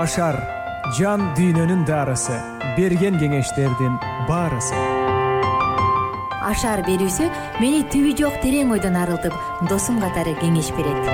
ашар жан дүйнөнүн дарысы, берген кеңештердин баарысы. Ашар берүүсү мени түбү жок терең ойдон арылтып, досум катары кеңеш берет.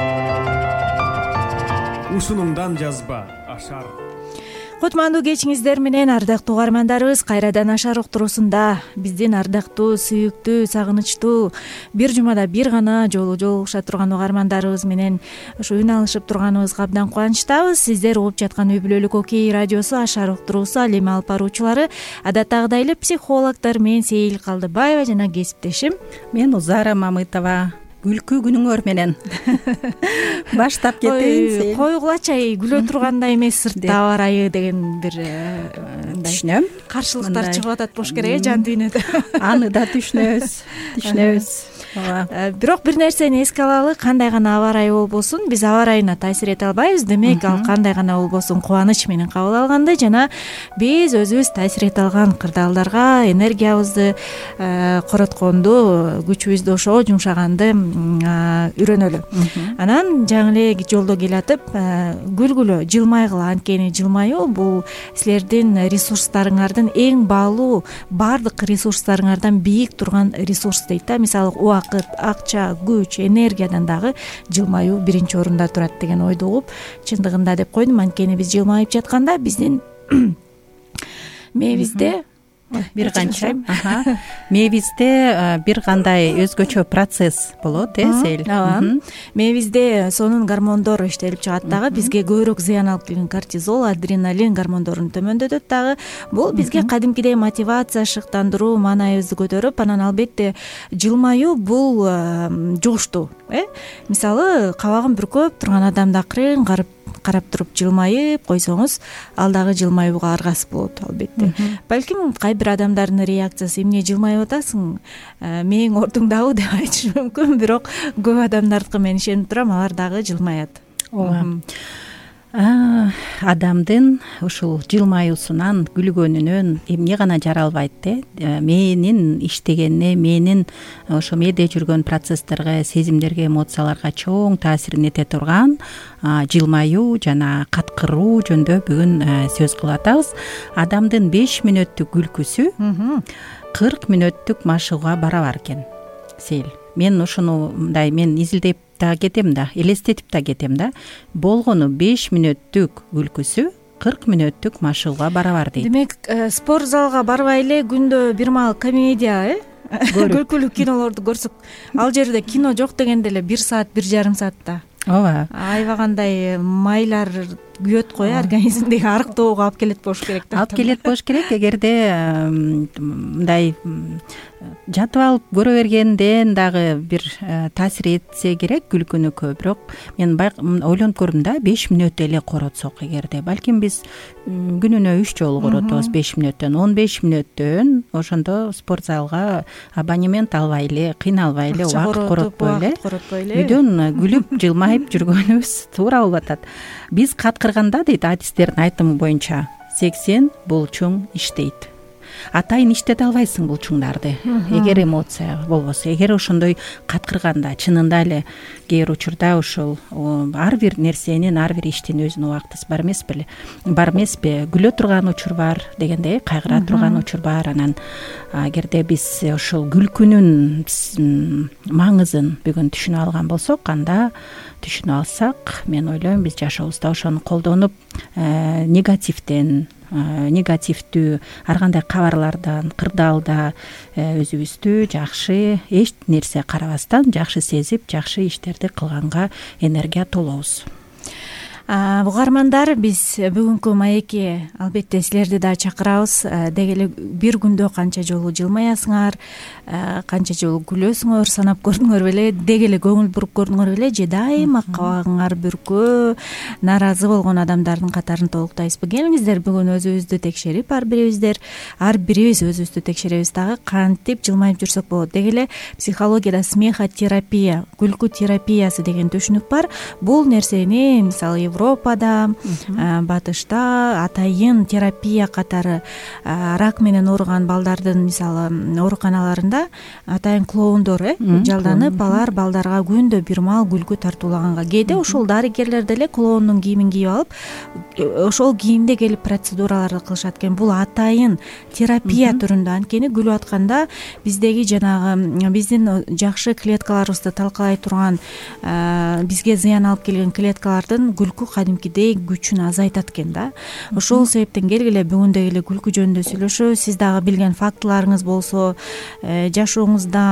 Ушунуңдан жазба ашар. Кутмандуу кечиңиздер менен ардактуу угармандарыбыз, кайрадан ашар уктуруусунда биздин ардактуу, сүйүктүү, сагынычтуу бир жумада бир гана жолугуша турган угармандарыбыз менен ушу үн алышып турганыбызга абдан кубанычтабыз. Сиздер угуп жаткан үй бүлөлүк окей радиосу ашар уктуруусу. Ал эми алып баруучулары адаттагыдай эле психологдор, мен Сейил Калдыбаева жана кесиптешим мен Узара Мамытова. Күлкү күнүңөр менен баштап кетейин. Койгулачы, күлө тургандай эмес, сыртта аба ырайы деген бир түшүнөм. Каршылыктар чыгып атат болуш керек, жан дүйнөдө. Аны да түшүнөбүз. Бирок бир нерсени эске алалы, кандай гана аба ырайы болбосун, биз аба ырайына таасир эте албайбыз. Демек, ал кандай гана болбосун кубаныч менен кабыл алганды жана биз өзүбүз таасир эте алган кырдаалдарга энергиябызды коротконду, күчүбүздү ошого жумшаганды үйрөнөлү. Анан жаңы эле жолдо келатып, күлгүлө, жылмайгыла. Анткени жылмаюу бул силердин ресурстарыңардын эң баалуу, баардык ресурстарыңардан бийик турган ресурс дейт да. Мисалы, убакыт, акча, күч, энергиядан дагы жылмаюу биринчи орунда турат деген ойду угуп, чындыгында деп койдум. Анткени биз жылмайып жатканда биздин мээбизде бир кандай өзгөчө процесс болот, Сейил? Ооба. Мээбизде сонун гормондор иштелип чыгат дагы, бизге көбүрөөк зыян алып келген кортизол, адреналин гормондорун төмөндөтөт дагы. Бул бизге кадимкидей мотивация, шыктандыруу, маанайыбызды көтөрүп, анан албетте жылмаюу бул жугуштуу. Мисалы, кабагын бүркөп турган адамды акырын карап туруп жылмайып койсоңуз, ал дагы жылмаюуга аргасыз болот албетте. Балким кайбир адамдардын реакциясы: эмне жылмайып атасың, мээң ордуңдабы деп айтышы мүмкүн. Бирок көп адамдардыкы мен ишенип турам, алар дагы жылмаят. Ооба. Адамдын ушул жылмаюусунан, күлгөнүнөн эмне гана жаралбайт, мээнин иштегенине, мээнин ошо мээде жүргөн процесстерге, сезимдерге, эмоцияларга чоң таасирин эте турган жылмаюу жана каткыруу жөнүндө бүгүн сөз кылып атабыз. Адамдын 5 мүнөттүк күлкүсү 40 мүнөттүк машыгууга барабар экен. Сейил, мен ушуну мындай изилдеп да кетем да, элестетип да кетем да. Болгону 5 мүнөттүк күлкүсү 40 мүнөттүк машыгууга барабар дейт. Демек, спорт залга барбай эле күндө бир маал комедия, күлкүлүү кинолорду көрсөк, ал жерде кино жок дегенде эле 1 саат, 1,5 саатта. Ооба. Айбагандай майлар күйөт кой, организмдеги арыктоого алып келет болуш керек. Алып келет болуш керек. Эгерде мындай жатып алып көрө бергенден дагы бир таасир этсе керек күлкүнүкү. Бирок мен ойлонуп көрдүм да, 5 мүнөт эле коротсок эгерде, балким биз күнүнө 3 жолу коротобуз 5 мүнөттөн, 15 мүнөттөн ошондо спорт залга абонемент албай эле, кыйналбай эле, убакыт коротпой эле үйдөн күлүп жылмайып жүргөнүбүз туура болуп атат. Биз каткырганда, дейт адистердин айтымы боюнча, 80 булчуң иштейт. Атайын иштете албайсың булчуңдарды, эгер эмоция болбосо. Эгер ошондой каткырганда, чынында эле кээ бир учурда ушул ар бир нерсенин, ар бир иштин өзүнүн убактысы бар эмеспи? Күлө турган учур бар дегендей, кайгыра турган учур бар. Анан эгерде биз ушул күлкүнүн маңызын бүгүн түшүнүп алган болсок, анда түшүнүп алсак, мен ойлойм биз жашообузда ошону колдонуп, негативдүү ар кандай кабарлардан, кырдаалда өзүбүздү жакшы, эч нерсе карабастан жакшы сезип, жакшы иштерди кылганга энергия толобуз. Угармандар, биз бүгүнкү маекке албетте силерди да чакырабыз. Деги эле бир күндө канча жолу жылмаясыңар, канча жолу күлөсүңөр, санап көрдүңөр беле? Деги эле көңүл буруп көрдүңөр беле? Же дайыма кабагыңар бүркөө, нааразы болгон адамдардын катарын толуктайсызбы? Келиңиздер бүгүн өзүбүздү текшерип, ар бирибиз өзүбүздү текшеребиз дагы. Кантип жылмайып жүрсөк болот? Деги эле психологияда смехотерапия, күлкү терапиясы деген түшүнүк бар. Бул нерсени мисалы Европада, батышта атайын терапия катары рак менен ооруган балдардын мисалы ооруканаларында атайын клоундор жалданып, алар балдарга күндө бир маал күлкү тартуулаганга, кээде ушул дарыгерлер деле клоундун кийимин кийип алып, ошол кийимде келип процедураларды кылышат экен. Бул атайын терапия түрүндө. Анткени күлүп атканда биздеги жанагы биздин жакшы клеткаларыбызды талкалай турган, бизге зыян алып келген клеткалардын күлкү кадимкидей күчүн азайтат экен да. Ошол себептен келгиле бүгүн деле күлкү жөнүндө сүйлөшөбүз. Сиз дагы билген фактыларыңыз болсо, жашооңузда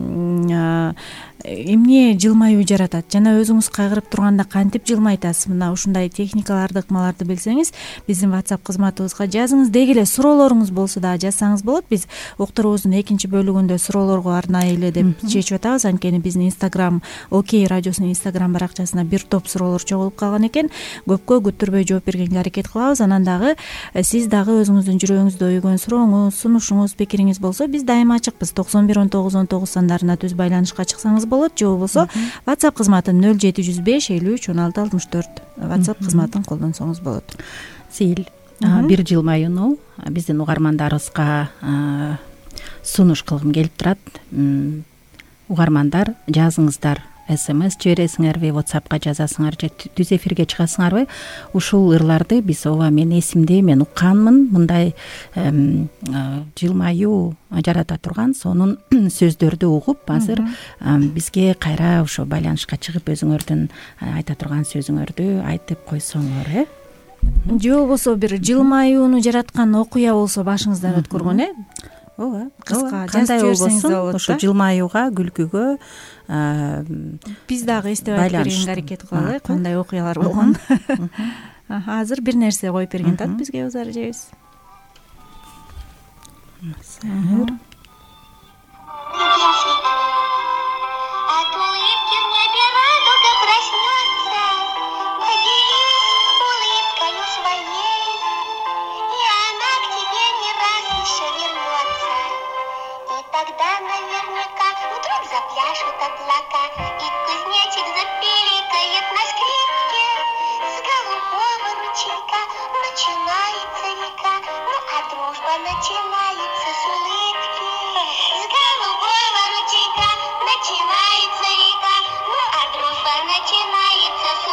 эмне жылмаюу жаратат жана өзүңүз кайгырып турганда кантип жылмайтасыз, мына ушундай техникаларды, ыкмаларды билсеңиз биздин WhatsApp кызматыбызга жазыңыз. Деги эле суроолоруңуз болсо дагы жазсаңыз болот. Биз уктуруубуздун экинчи бөлүгүндө суроолорго арнайы эле деп чечип атабыз. Анткени биздин Instagram Окей радиосунун Instagram баракчасына бир топ суроолор чогулуп калган экен. Көпкө күттүрбөй жооп бергенге аракет кылабыз. Анан дагы сиз дагы өзүңүздүн жүрөгүңүздө ойгон сурооңуз, сунушуңуз, пикириңиз болсо биз дайыма ачыкпыз. 911919 сандарына түз байланышка чыксаңыз болот, же болбосо WhatsApp кызматын 0705 53 16 64 WhatsApp кызматын колдонсоңуз болот. Сейил, бир жылмаюуну биздин угармандарыбызга сунуш кылгым келип турат. Угармандар, жазыңыздар, SMS жибересиңерби, WhatsAppка жазасыңар же түз эфирге чыгасыңарбы? Ушул ырларды биз ооба мен эсимде, мен укканмын, мындай жылмаюу жарата турган сонун сөздөрдү угуп, азыр бизге кайра ошо байланышка чыгып өзүңөрдүн айта турган сөзүңөрдү айтып койсоңор, же болбосо бир жылмаюуну жараткан окуя болсо башыңыздан өткөргөн, ооба, кыска кандай болбосун ошо жылмаюуга, күлкүгө биз дагы эстеп айтып бергенге аракет кылалы, кандай окуялар болгон. Азыр бир нерсе коюп берген тат бизге Узар эжебиз. Запляшут облака, и кузнечик запиликает на скрипке. С голубого ручейка начинается река, ну а дружба начинается с улыбки. С голубого ручейка начинается река, ну а дружба начинается с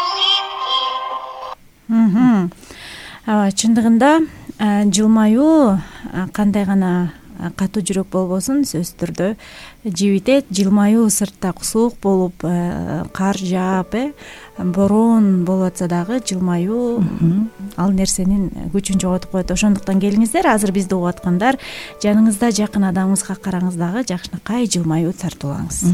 улыбки. Чындыгында жылмаюу кандай гана катуу жүрөк болбосун сөзсүз түрдө жибитет. Жылмаюу сыртта суук болуп, кар жаап, бороон болуп атса дагы жылмаюу ал нерсенин күчүн жоготуп коет. Ошондуктан келиңиздер, азыр бизди угуп аткандар, жаныңызда жакын адамыңызга караңыз дагы жакшынакай жылмаюу тартуулаңыз.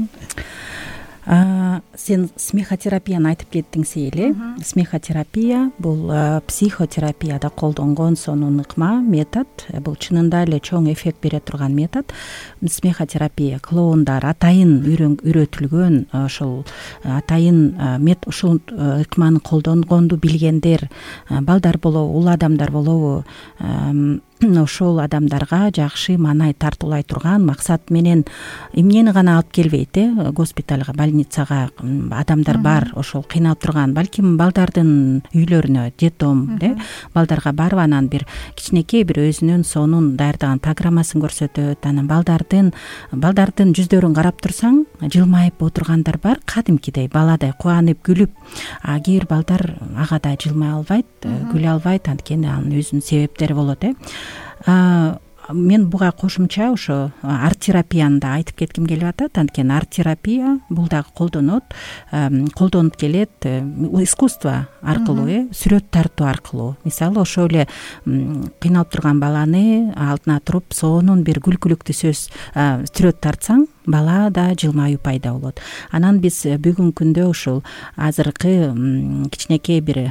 Сен смехотерапияны айтып кеттиң, Сейил. Смехотерапия бул психотерапияда колдонгон сонун ыкма, метод. Бул чынында эле чоң эффект бере турган метод. Смехотерапия клоундар атайын үйрөтүлгөн, ошол атайын ушул ыкманы колдонгонду билгендер, балдар болобу, улуу адамдар болобу, ошол адамдарга жакшы маанай тартуулай турган максат менен эмнени гана алып келбейт, госпиталга, больницага адамдар бар, ошол кыйналып турган, балким балдардын үйлөрүнө, детдом, балдарга барып анан бир кичинекей бир өзүнүн сонун даярдаган программасын көрсөтөт. Анан балдардын жүздөрүн карап турсаң, жылмайып отургандар бар, кадимкидей баладай кубанып күлүп. Кээ бир балдар агадай жылмай албайт, күлө албайт, анткени анын өзүнүн себептери болот. Мен буга кошумча ошо арт терапияны да айтып кетким келип атат. Анткени арт терапия бул дагы колдонуп келет искусство аркылуу, сүрөт тартуу аркылуу. Мисалы ошо эле кыйналып турган баланы алдына туруп сонун бир күлкүлүктүү сүрөт тартсаң, бала да жылмаюу пайда болот. Анан биз бүгүнкү күндө ушул азыркы кичинекей бир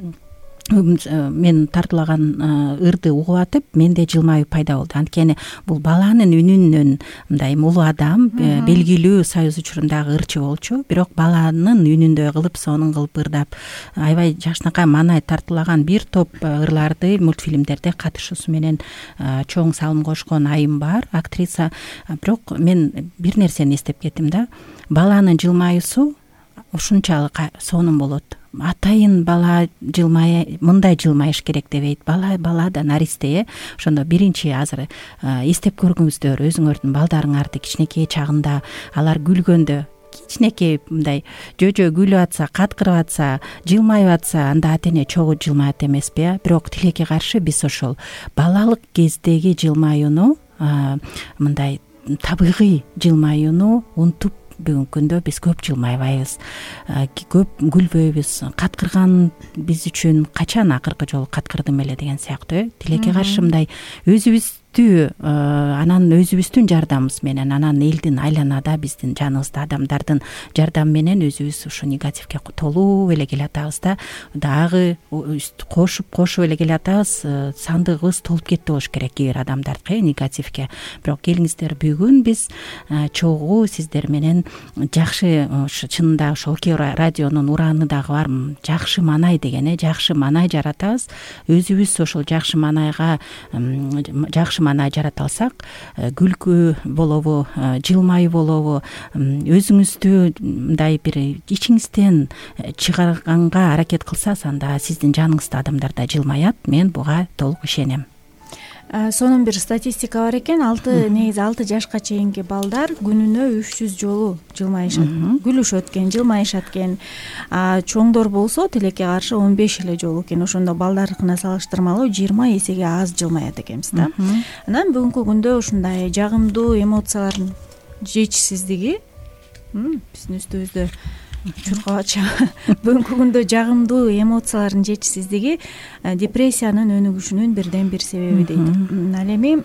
мен тартуулаган ырды угуп атып, менде жылмаюу пайда болду. Анткени бул баланын үнүнөн мындай улуу адам, белгилүү союз учурундагы ырчы болчу, бирок баланын үнүндөй кылып, сонун кылып ырдап, аябай жакшынакай маанай тартуулаган бир топ ырларды мультфильмдерде катышуусу менен чоң салым кошкон айым бар, актриса. Бирок мен бир нерсени эстеп кеттим да, баланын жылмаюусу ушунчалык сонун болот. атайын бала мындай жылмайыш керек дебейт. Бала да наристе. Ошондо биринчи азыр эстеп көргүңүздөр өзүңөрдүн балдарыңарды кичинекей чагында алар күлгөндө кичинекей мындай жөжө күлүп атса, каткырып атса, жылмайып атса, анда ата эне чогуу жылмаят эмеспи? Бирок тилекке каршы биз ошол балалык кездеги жылмаюуну мындай табигый жылмаюуну унутуп бүгүнкү күндө биз көп жылмайбайбыз, көп күлбөйбүз. Каткырган биз үчүн качан акыркы жолу каткырдым эле деген сыяктуу. Тилекке каршы мындай анан өзүбүздүн жардамыбыз менен, анан элдин айланада биздин жаныбызда адамдардын жардамы менен өзүбүз ушу негативге толуп эле келатабыз да. Дагы кошуп эле келатабыз. Сандыгыбыз толуп кетти болуш керек кээ бир адамдардыкы негативге. Бирок келиңиздер, бүгүн биз чогуу сиздер менен жакшы, чынында ошо ОК радионун урааны дагы бар, жакшы маанай деген, жакшы маанай жаратабыз. Өзүбүз ошол жакшы маанайга жакшы маанай жарата алсак, күлкү болобу, жылмайуу болобу, өзүңүздү мындай бир ичиңизден чыгарганга аракет кылсаңыз, анда сиздин жаныңызда адамдар да жылмаят. Мен буга толук ишенем. Сонун бир статистика бар экен. Негизи 6 жашка чейинки балдар күнүнө 300 жолу жылмайышат, күлүшөт экен, жылмайышат экен. Чоңдор болсо тилекке каршы 15 эле жолу экен. Ошондо балдарыкына салыштырмалуу 20 эсеге аз жылмаят экенбиз да. Анан бүгүнкү күндө ушундай жагымдуу эмоциялардын жетишсиздиги биздин үстүбүздө чуркабачы. Бүгүнкү күндө жагымдуу эмоциялардын жетишсиздиги депрессиянын өнүгүшүнүн бирден бир себеби дейт. Ал эми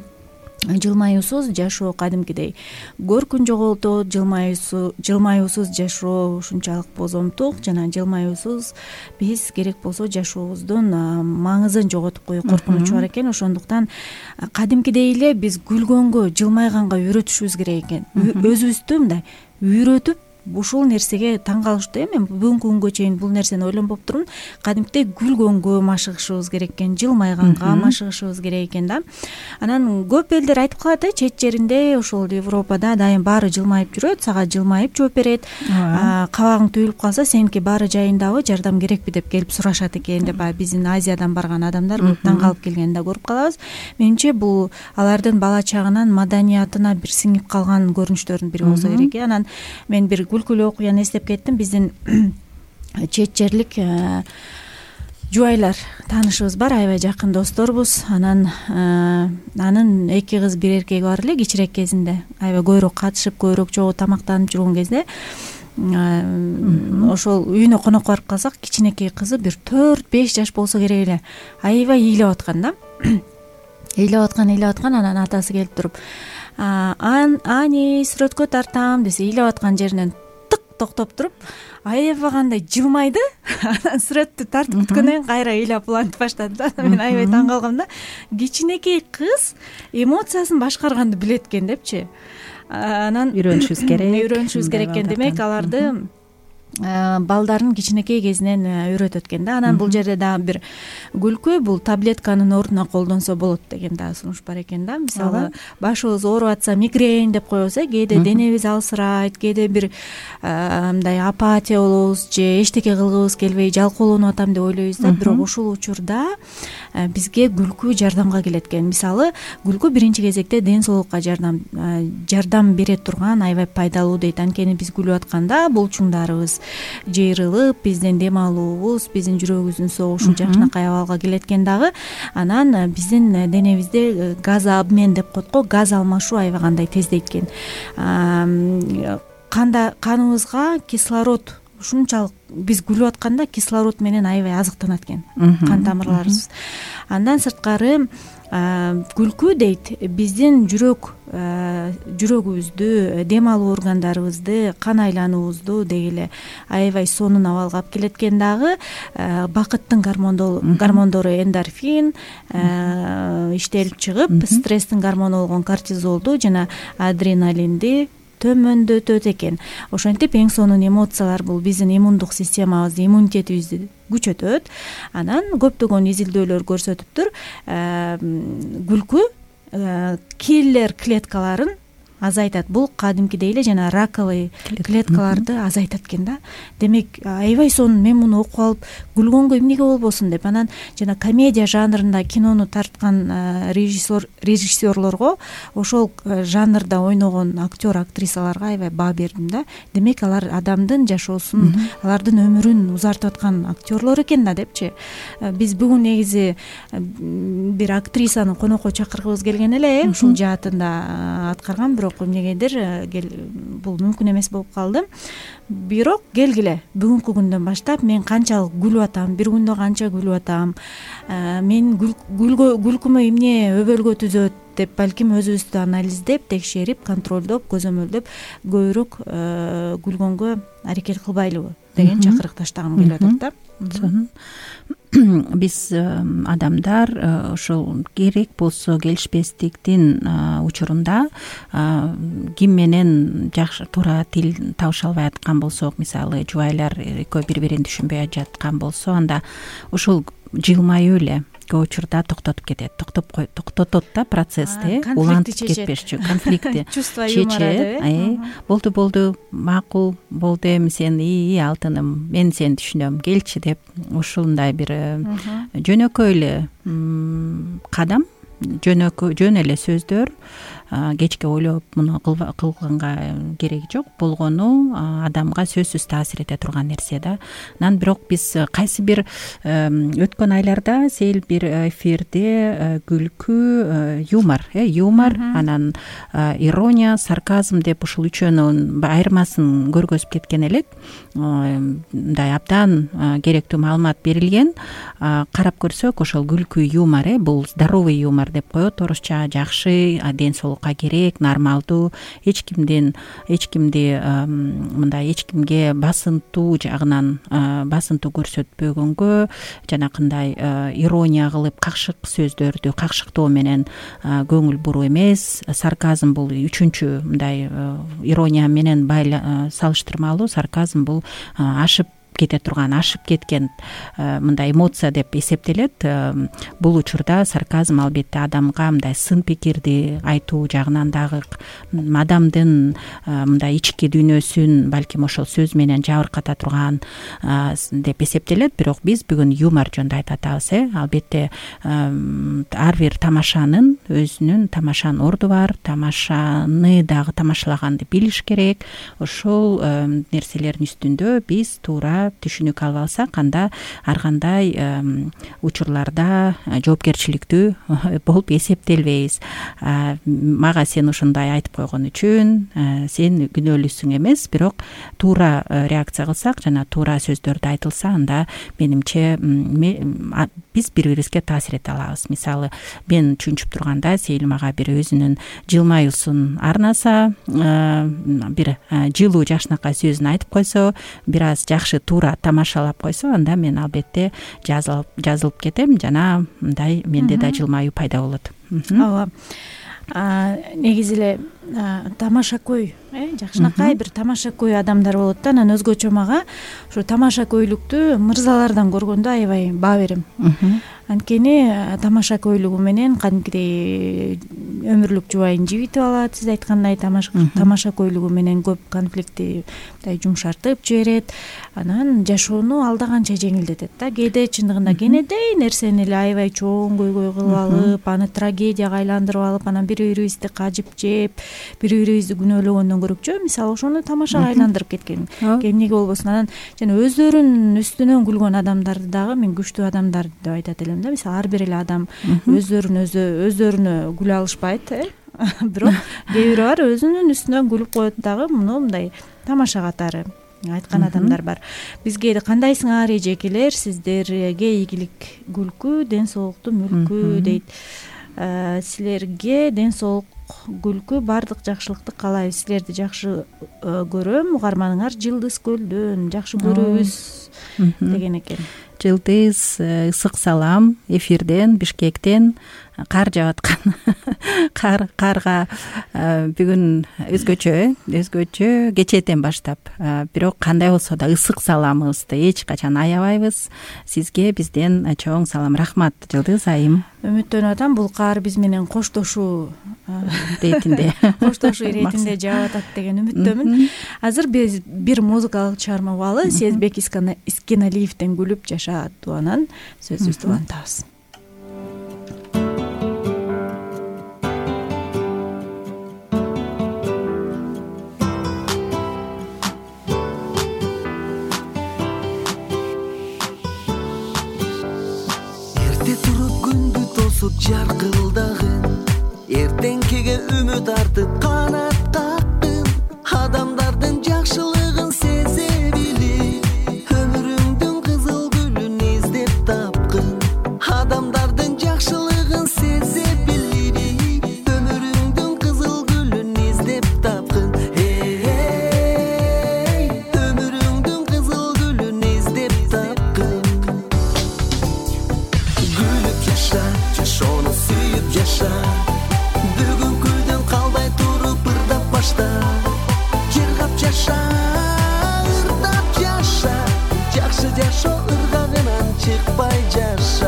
жылмаюусуз жашоо кадимкидей көркүн жоготот, жылмаюусуз жашоо ушунчалык бозомтук, жана жылмаюусуз биз керек болсо жашообуздун маңызын жоготуп коюу коркунучу бар экен. Ошондуктан кадимкидей эле биз күлгөнгө, жылмайганга үйрөтүшүбүз керек экен. Өзүбүздү мындай үйрөтүп ушул нерсеге таң калыштуу. Мен бүгүнкү күнгө чейин бул нерсени ойлонуп турмун. Кадимкидей күлгөнгө машыгышыбыз керек экен, жылмайганга машыгышыбыз керек экен да. Анан көп элдер айтып калат, чет жеринде, ошол Европада дайым баары жылмайып жүрөт, сага жылмайып жооп берет. Кабагың түйүлүп калса, сеники баары жайындабы, жардам керекпи деп келип сурашат экен деп биздин Азиядан барган адамдар көп таң калып келгенин да көрүп калабыз. Менимче бул алардын бала чагынан маданиятына бир сиңип калган көрүнүштөрдүн бири болсо керек. Анан мен бир күлкүлүү окуяны эстеп кеттим. Биздин чет жерлик жубайлар таанышыбыз бар, аябай жакын досторбуз. Анын 2 кыз 1 эркеги бар эле. Кичирээк кезинде аябай көбүрөөк катышып, көбүрөөк чогуу тамактанып жүргөн кезде ошол үйүнө конокко барып калсак, кичинекей кызы бир 4-5 жаш болсо керек эле, аябай ыйлап аткан да. Ыйлап аткан. Анан атасы келип туруп, ани сүрөткө тартам десе, ыйлап аткан жеринен токтоп туруп, аябагандай жылмайды. Анан сүрөттү тартып бүткөндөн кийин кайра ыйлап улантып баштады да. Мен аябай таң калгам да. Кичинекей кыз эмоциясын башкарганды билет экен депчи. Анан үйрөнүшүбүз керек экен. Демек аларды балдарын кичинекей кезинен үйрөтөт экен да. Анан бул жерде дагы бир күлкү, бул таблетканын ордуна колдонсо болот деген дагы сунуш бар экен да. Мисалы, башыбыз ооруп атса, мигрень деп коебуз, кээде денебиз алсырайт, кээде бир мындай апатия болобуз, же эчтеке кылгыбыз келбей жалкоолонуп атам деп ойлойбуз да. Бирок ушул учурда бизге күлкү жардамга келет экен. Мисалы, күлкү биринчи кезекте ден соолукка жардам бере турган аябай пайдалуу дейт. Анткени биз күлүп атканда булчуңдарыбыз жыйрылып, биздин дем алуубуз, биздин жүрөгүбүздүн согушу жакшынакай абалга келет экен дагы. Анан биздин денебизде газ обмен деп коет го, газ алмашуу аябагандай тездейт экен. Каныбызга кислород ушунчалык, биз күлүп атканда кислород менен аябай азыктанат экен кан тамырларыбыз. Андан сырткары күлкү дейт биздин жүрөгүбүздү, дем алуу органдарыбызды, кан айлануубузду деги эле аябай сонун абалга алып келет экен дагы. Бакыттын гормондору эндорфин иштелип чыгып, стресстин гормону болгон кортизолду жана адреналинди төмөндөтөт экен. Ошентип эң сонун эмоциялар бул биздин иммундук системабызды, иммунитетибизди күчөтөт. Анан көптөгөн изилдөөлөр көрсөтүптүр, күлкү киллер клеткаларын азайтат. Бул кадимкидей эле жана раковый клеткаларды азайтат экен да. Демек аябай сонун мен муну окуп алып күлгөнгө эмнеге болбосун деп, анан жана комедия жанрында кинону тарткан режиссерлорго, ошол жанрда ойногон актер актрисаларга аябай баа бердим да. Демек алар адамдын жашоосун, алардын өмүрүн узартып аткан актерлор экен да депчи. Биз бүгүн негизи бир актрисаны конокко чакыргыбыз келген эле, ушул жаатында аткарган, бирок эмнегедир бул мүмкүн эмес болуп калды. Бирок келгиле, бүгүнкү күндөн баштап мен канчалык күлүп атам, бир күндө канча күлүп атам, мен күлкүмө эмне өбөлгө түзөт деп балким өзүбүздү анализдеп, текшерип, контролдоп, көзөмөлдөп көбүрөөк күлгөнгө аракет кылбайлыбы деген чакырык таштагым келип атат да. Биз адамдар ошол керек болсо келишпестиктин учурунда ким менен жакшы туура тил табыша албай аткан болсок, мисалы жубайлар экөө бири бирин түшүнбөй жаткан болсо, анда ушул жылмаюу эле көп учурда токтотот да процессти, улантып кетпешчү, конфликтти чечет. Болду, макул болду, эми сен алтыным, мен сени түшүнөм, келчи деп ушундай бир жөнөкөй эле кадам, жөн эле сөздөр, кечке ойлоп муну кылганга кереги жок болгону адамга сөзсүз таасир эте турган нерсе да. Анан бирок биз кайсы бир өткөн айларда сейил бир эфирде күлкү, юмор, анан ирония, сарказм деп ушул үчөөнүн айырмасын көргөзүп кеткен элек. Мындай абдан керектүү маалымат берилген. Карап көрсөк, ошол күлкү, юмор, бул здоровый юмор деп коет орусча, жакшы, ден соолукка керек, нормалдуу, эч кимди мындай эч кимге басынтуу жагынан басынтуу көрсөтпөгөнгө, жанакындай ирония кылып какшык сөздөрдү какшыктоо менен көңүл буруу эмес. Сарказм бул үчүнчү мындай ирония менен салыштырмалуу. Сарказм бул ашып кете турган, ашып кеткен мындай эмоция деп эсептелет. Бул учурда сарказм албетте адамга мындай сын пикирди айтуу жагынан дагы адамдын мындай ички дүйнөсүн балким ошол сөз менен жабырката турган деп эсептелет. Бирок биз бүгүн юмор жөнүндө айтып атабыз. Албетте ар бир тамашанын өзүнүн тамашанын орду бар. Тамашаны дагы тамашалаганды билиш керек. Ошол нерселердин үстүндө биз туура түшүнүк алып алсак, анда ар кандай учурларда жоопкерчиликтүү болуп эсептелбейбиз. Мага сен ушундай айтып койгон үчүн сен күнөөлүүсүң эмес, бирок туура реакция кылсак жана туура сөздөрдү айтылса, анда менимче биз бири бирибизге таасир эте алабыз. Мисалы, мен чүнчүп турганда Сейил мага бир өзүнүн жылмаюусун арнаса, бир жылуу жакшынакай сөзүн айтып койсо, бир аз жакшы туура тамашалап койсо, анда мен албетте жазылып кетем жана мындай менде да жылмаюу пайда болот. Ооба. Негизи эле тамашакөй, жакшынакай бир тамашакөй адамдар болот да. Анан өзгөчө мага ушу тамашакөйлүктү мырзалардан көргөндө аябай баа берем. Анткени тамашакөйлүгү менен кадимкидей өмүрлүк жубайын жибитип алат. Сиз айткандай тамашакөйлүгү менен көп конфликтти мындай жумшартып жиберет. Анан жашоону алда канча жеңилдетет да. Кээде чындыгында кенедей нерсени эле аябай чоң көйгөй кылып алып, аны трагедияга айландырып алып, анан бири бирибизди кажып жеп, бири бирибизди күнөөлөгөндөн көрөкчү, мисалы ошону тамашага айландырып кеткен. Эмнеге болбосун? Анан жана өздөрүнүн үстүнөн күлгөн адамдарды дагы мен күчтүү адамдар деп айтат элем да. Мисалы ар бир эле адам өздөрүнө күлө алышпайт, бирок кээ бири бар өзүнүн үстүнөн күлүп коет дагы. Муну мындай тамаша катары айткан адамдар бар. Бизге кандайсыңар эжекелер, сиздерге ийгилик күлкү, ден соолукту мүлкү дейт. Силерге ден соолук, күлкү, баардык жакшылыкты каалайбыз. Силерди жакшы көрөм. Угарманыңар Жылдыз Көлдөн жакшы көрөбүз деген экен. Жылдыз, ысык салам эфирден, Бишкектен. Кар жаап аткан. Карга бүгүн өзгөчө кечээден баштап. Бирок кандай болсо да ысык саламыбызды эч качан аябайбыз. Сизге бизден чоң салам, рахмат Жылдыз айым. Үмүттөнүп атам, бул кар биз менен коштошуу иретинде жаап атат деген үмүттөмүн. Азыр биз бир музыкалык чыгарма угалы. Сезбек Искеналиевден Күлүп жаша аттуу сөзүбүздү улантабыз. Жаркылдагын эртеңкиге үмүт артып канат каттым, адамдардын жакшылыгын сезе билип, өмүрүңдүн кызыл гүлүн издеп тапкын, адамдардын жакшылыгын сезе билип, өмүрүңдүн кызыл гүлүн издеп тапкын, өмүрүңдүн кызыл гүлүн издеп тапкын. Gülüp yaşa, yaşonu suyup yaşa. Бүгүн күндөн калбай туруп ырдап башта. Жыргап жаша, ырдап жаша. Жакшы жашоо ыргагынан чыкпай жаша.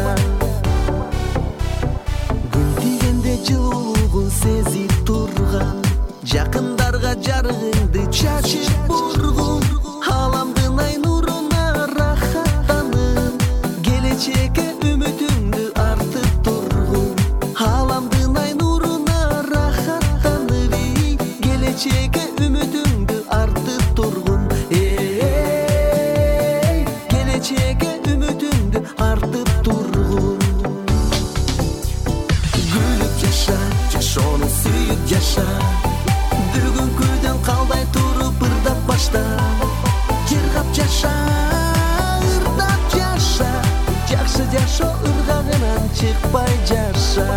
Гүл тийгенде жылуулугун сезип турган, жакындарга жарыгыңды чачып бургун. Аламдын ай нуруна рахаттанып, келечекке үмүтүңдү артып тургун. Аламдын ай нуруна рахаттанып, келечекке үмүтүңдү артып тургун. Келечекке үмүтүңдү артып тургун. Gülüp yaşa, жашоону сүйүп жаша. Бүгүн күндөн калбай туруп ырдап башта. Жыргап жаша, ырдап жаша. Жакшы жашоо ыргагынан чыкпай жаша.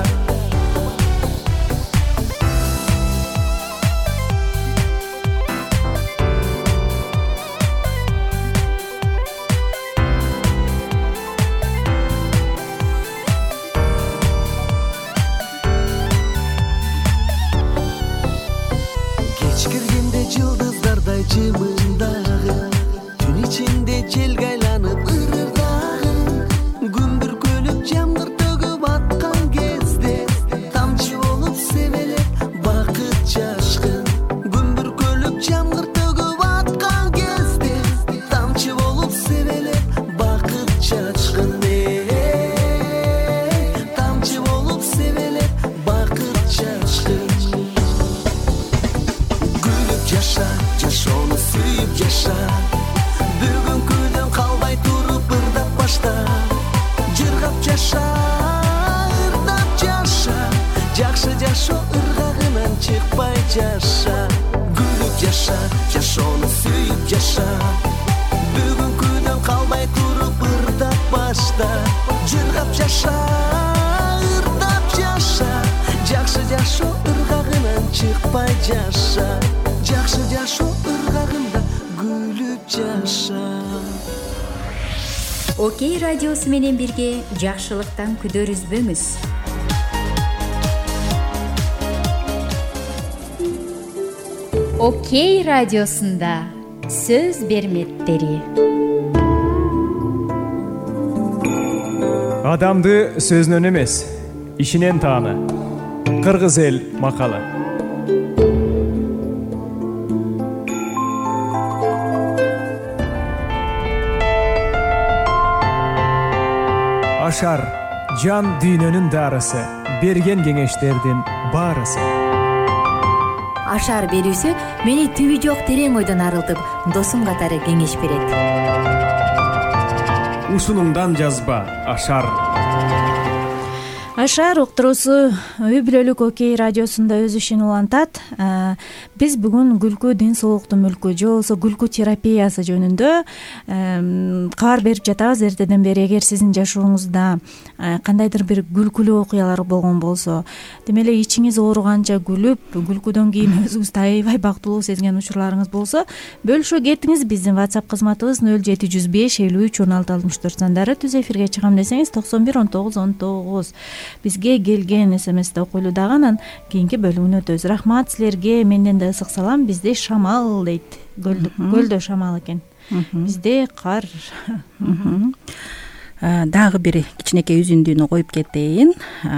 Кеч киргенде жылдыздардай жымыңдагын, түн ичинде желге айланып ырырдагын, күмбүр көлүп жамгыр төгүп аткан кезде, тамчы болуп себелеп бакыт жашкын. Күмбүр көлүп жамгыр төгүп аткан кезде, тамчы болуп себелеп бакыт жашкын. Тамчы болуп себелеп бакыт жашкын. Gülüp yaşa, жашоону сүйүп жаша. Бүгүн күндөн калбай туруп ырдап башта. Жыргап жаша, ырдап жаша. Жакшы жашоо ыргагынан чыкпай жаша. Gülüp yaşa, жашоону сүйүп жаша. Бүгүн күндөн калбай туруп ырдап башта. Жыргап жаша, ырдап жаша. Жакшы жашоо ыргагынан чыкпай жаша. Жакшы жашоо ыргагында күлүп жаша. Окей радиосу менен бирге жакшылыктан күдөр үзбөңүз. Окей радиосунда сөз берметтери. Адамды сөзүнөн эмес, ишинен тааны. Кыргыз эл макалы. Ашар жан дүйнөнүн дарысы, берген кеңештердин баарысы. Ашар берүүсү мени түбү жок терең ойдон арылтып, досум катары кеңеш берет. Ушунуңдан жазба, Ашар. Ашар уктуруусу үй бүлөлүк окей радиосунда өз ишин улантат. Биз бүгүн күлкү ден соолуктун мүлкү же болбосо күлкү терапиясы жөнүндө кабар берип жатабыз эртеден бери. Эгер сиздин жашооңузда кандайдыр бир күлкүлүү окуялар болгон болсо, демек эле ичиңиз ооруганча күлүп, күлкүдөн кийин өзүңүздү аябай бактылуу сезген учурларыңыз болсо, бөлүшө кетиңиз. Биздин WhatsApp кызматыбыз 0705 53 16 64 сандары. Түз эфирге чыгам десеңиз 91 19 19. Бизге келген СМСти окуйлу,дагы анан кийинки бөлүмүнө өтөбүз. Рахмат силерге. Менден да ысык салам. Бизде шамал дейт. Көлдө шамал экен. Бизде кар. Дагы бир кичинекей үзүндүүнү коюп кетейин.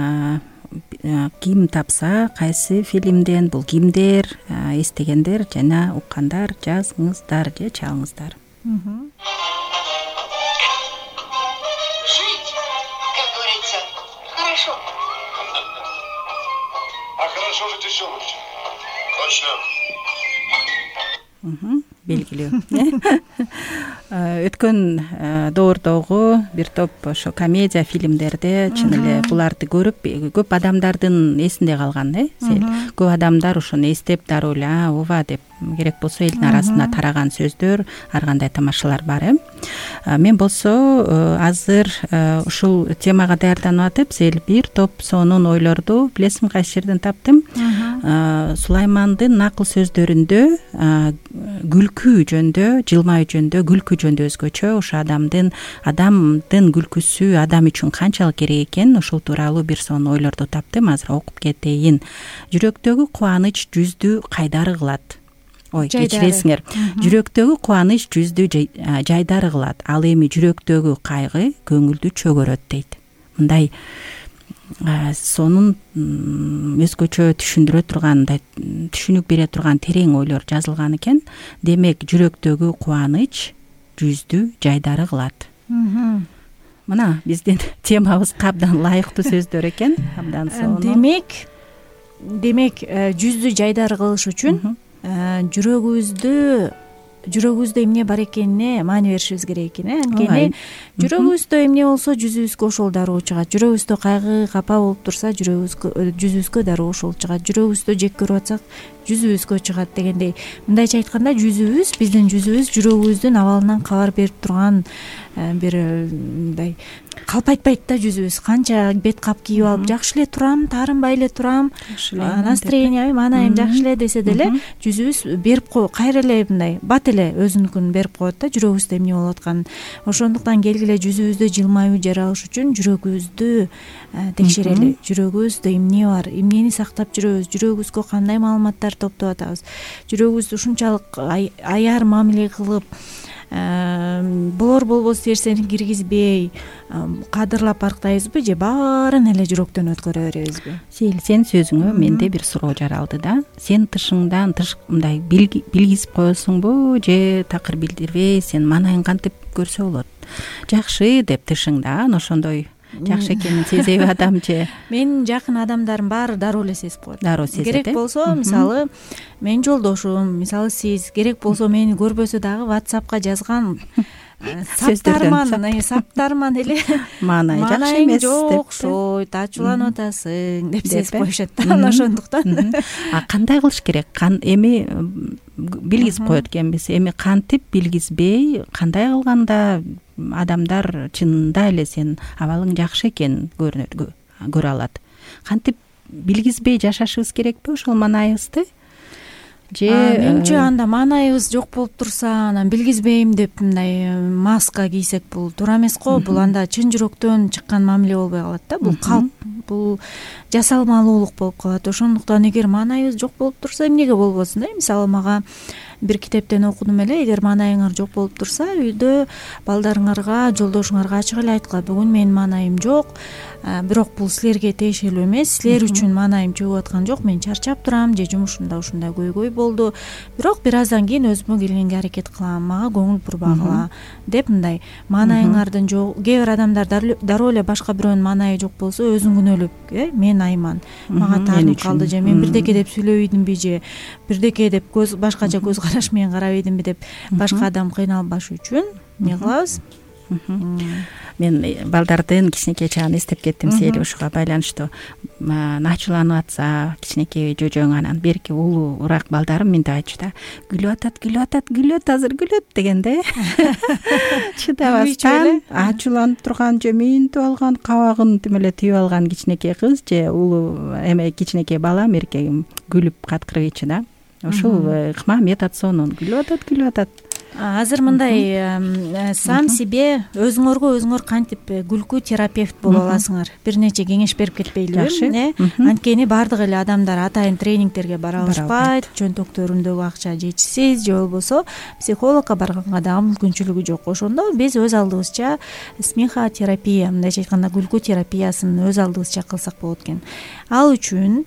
Ким тапса, кайсы фильмден бул кимдер, эстегендер жана уккандар жазыңыздар же чалыңыздар. Жить, как говорится, хорошо. А хорошо жить еще лучше. Точно. Белгилүү. Өткөн доордогу бир топ ошо комедия фильмдерде чын эле буларды көрүп көп адамдардын эсинде калган. Көп адамдар ошону эстеп дароо эле ооба деп керек болсо элдин арасында тараган сөздөр, ар кандай тамашалар бар. Мен болсо азыр ушул темага даярданып атып, сел бир топ сонун ойлорду билесиң кайсы жерден таптым. Сулаймандын накыл сөздөрүндө күлкү жөндө, жылмаюу жөндө, күлкү жөндө өзгөчө ошо адамдын күлкүсү адам үчүн канчалык керек экен, ошол тууралуу бир сонун ойлорду таптым. Азыр окуп кетейин. Жүрөктөгү кубаныч жүздү кайдары кылат. Кечиресиңер. Жүрөктөгү кубаныч жүздү жайдары кылат. Ал эми жүрөктөгү кайгы көңүлдү чөгөрөт дейт. Мындай сонун өзгөчө түшүндүрө турган, түшүнүк бере турган терең ойлор жазылган экен. Демек, жүрөктөгү кубаныч жүздү жайдары кылат. Мына биздин темабыз абдан ылайыктуу сөздөр экен. Абдан сонун. Демек, жүздү жайдары кылыш үчүн жүрөгүбүздө эмне бар экенине маани беришибиз керек экен. Анткени жүрөгүбүздө эмне болсо жүзүбүзгө ошол дароо чыгат. Жүрөгүбүздө кайгы, капа болуп турса, жүзүбүзгө дароо ошол чыгат. Жүрөгүбүздө жек көрүп атсак, жүзүбүзгө чыгат дегендей. Мындайча айтканда, биздин жүзүбүз жүрөгүбүздүн абалынан кабар берип турган бир мындай калп айтпайт да жүзүбүз. Канча бет кап кийип алып, жакшы эле турам, таарынбай эле турам, настроениябы, маанайым жакшы эле десе деле, жүзүбүз берип кайра эле мындай бат эле өзүнүкүн берип коет да, жүрөгүбүздө эмне болуп атканын. Ошондуктан келгиле жүзүбүздө жылмаюу жаралыш үчүн жүрөгүбүздү текшерели. Жүрөгүбүздө эмне бар, эмнени сактап жүрөбүз, жүрөгүбүзгө кандай маалыматтар топтоп атабыз, жүрөгүбүздү ушунчалык аяр мамиле кылып, болбос нерсени киргизбей кадырлап арктайбызбы же баарын эле жүрөктөн өткөрө беребизби? Сен сөзүңө менде бир суроо жаралды да. Сен тышыңдан мындай билгизип коесуңбу же такыр билдирбей, сен маанайын кантип көрсө болот? Жакшы деп тышыңдан ошондой жакшы экенин сезеби адам же? Менин жакын адамдарым баары дароо эле сезип коет. Дароо сезет. Керек болсо, мисалы, менин жолдошум, мисалы сиз, керек болсо мени көрбөсө дагы WhatsAppка жазган саптарман эле маанай жакшы эмес деп окшойт, ачууланып атасың деп сезип коюшат да. Ошондуктан кандай кылыш керек? Эми билгизип коет экенбиз. Эми кантип билгизбей, кандай кылганда адамдар чынында эле сен абалың жакшы экен көрө алат? Кантип билгизбей жашашыбыз керекпи ошол маанайыбызды? Же менимче анда маанайыбыз жок болуп турса, анан билгизбейм деп мындай маска кийсек бул туура эмес го. Бул анда чын жүрөктөн чыккан мамиле болбой калат да. Бул калп, бул жасалмалуулук болуп калат. Ошондуктан эгер маанайыбыз жок болуп турса, эмнеге болбосун да? Мисалы, мага бир китептен окудум эле, эгер маанайыңар жок болуп турса, үйдө балдарыңарга, жолдошуңарга ачык эле айткыла, бүгүн менин маанайым жок, бирок бул силерге тиешелүү эмес, силер үчүн маанайым чөгүп аткан жок, мен чарчап турам же жумушумда ушундай көйгөй болду, бирок бир аздан кийин өзүмө келгенге аракет кылам, мага көңүл бурбагыла деп мындай маанайыңардын жок. Кээ бир адамдар дароо эле башка бирөөнүн маанайы жок болсо өзүн күнөөлөп, мен айман, мага таанып калды же мен бирдеке деп сүйлөбөйдүмбү же бирдеке деп башкача көз караш менен карабайдымбы деп башка адам кыйналбаш үчүн эмне кылабыз? мен балдардын кичинекей чагын эстеп кеттим сели ушуга байланыштуу. Начуланып атса кичинекей жожоң анан берки улуураак балдарым мынтип айтчу да, гүлөт азыр гүлөт дегенде чыдабастан ачууланып турган же мынтип алган кабагын тим эле тийип алган кичинекей кыз же улуу эме кичинекей бала эркегим күлүп каткырыйчу да. Ушул ыкма метод сонун күлүп атат. Азыр мындай сам себе өзүңөр кантип күлкү терапевт боло аласыңар. Бир нече кеңеш берип кетпейлиби? Анткени баардык эле адамдар атайын тренингтерге бара алышпайт, чөнтөктөрүндөгү акча жетишсиз же болбосо психологко барганга дагы мүмкүнчүлүгү жок. Ошондо биз өз алдыбызча смехотерапия, мындайча айтканда күлкү терапиясын өз алдыбызча кылсак болот экен. Ал үчүн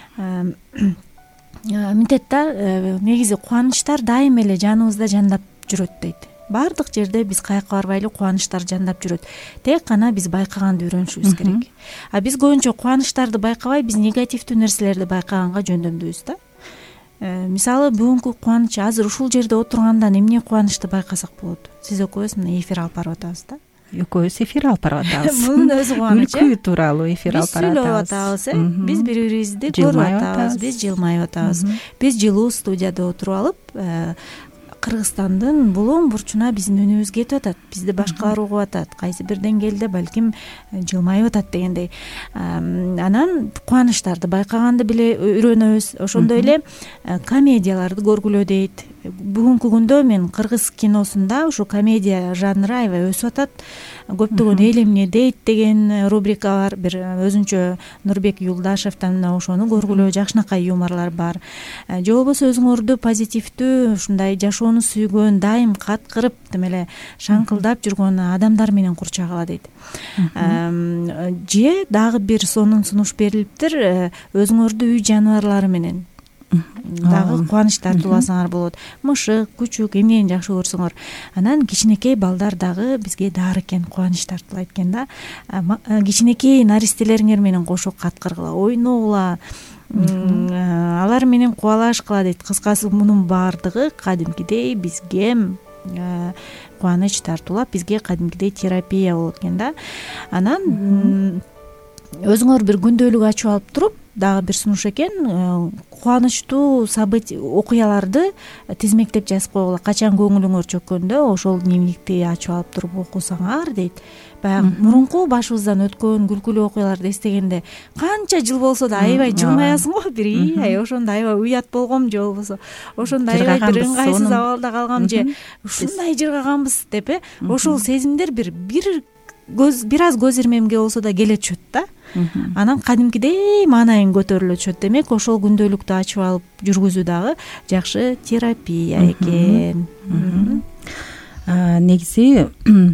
мынтет да, негизи кубанычтар дайым эле жаныбызда жандап жүрөт дейт. Баардык жерде биз каяка барбайлы кубанычтар жандап жүрөт. Тек гана биз байкаганды үйрөнүшүбүз керек. Биз көбүнчө кубанычтарды байкабай, биз негативдүү нерселерди байкаганга жөндөмдөбүз да. Мисалы бүгүнкү кубаныч, азыр ушул жерде отургандан эмне кубанычты байкасак болот? Сиз экөөбүз мына эфир алып барып атабыз да. Экөөбүз эфир алып барып атабыз. Мунун өзү кубаныч. Күлкү тууралуу эфир алып барып атабыз. Биз бири бирибизди көрүп атабыз, биз жылмайып атабыз. Биз жылуу студияда отуруп алып, Кыргызстандын булуң бурчуна биздин үнүбүз кетип атат, бизди башкалар угуп атат, кайсы бир деңгээлде балким жылмайып атат дегендей. Анан кубанычтарды байкаганды биле үйрөнөбүз. Ошондой эле комедияларды көргүлө дейт. Бүгүнкү күндө мен кыргыз киносунда ушу комедия жанры аябай өсүп атат. Көптөгөн эл эмне дейт деген рубрика бар. Бир өзүнчө Нурбек Юлдашевден ошону көргүлө, жакшынакай юморлор бар. Же болбосо өзүңөрдү позитивдүү, ушундай жашоону сүйгөн, дайым каткырып, тим эле шаңкылдап жүргөн адамдар менен курчагыла дейт. Же дагы бир сонун сунуш берилиптир, өзүңөрдү үй жаныбарлары менен дагы кубаныч тартууласаңар болот. Мышык, күчүк, эмнени жакшы көрсөңөр. Анан кичинекей балдар дагы бизге дары экен, кубаныч тартуулайт экен да. Кичинекей наристелериңер менен кошо каткыргыла, ойногула, алар менен кубалашкыла дейт. Кыскасы мунун баардыгы кадимкидей бизге кубаныч тартуулап, бизге кадимкидей терапия болот экен да. Анан өзүңөр бир күндөлүк ачып алып туруп, дагы бир сунуш экен, кубанычтуу окуяларды тизмектеп жазып койгула. Качан көңүлүңөр чөккөндө ошол дневникти ачып алып туруп окусаңар дейт. Баягы мурунку башыбыздан өткөн күлкүлүү окуяларды эстегенде канча жыл болсо да аябай жылмаясың го. Бир ошондо аябай уят болгом же болбосо ошондо аябай бир ыңгайсыз абалда калгам же ушундай жыргаганбыз деп ошол сезимдер бир аз көз ирмемге болсо да келе түшөт да. Анан кадимкидей маанайың көтөрүлө түшөт. Демек ошол күндөлүктү ачып алып жүргүзүү дагы жакшы терапия экен. Негизи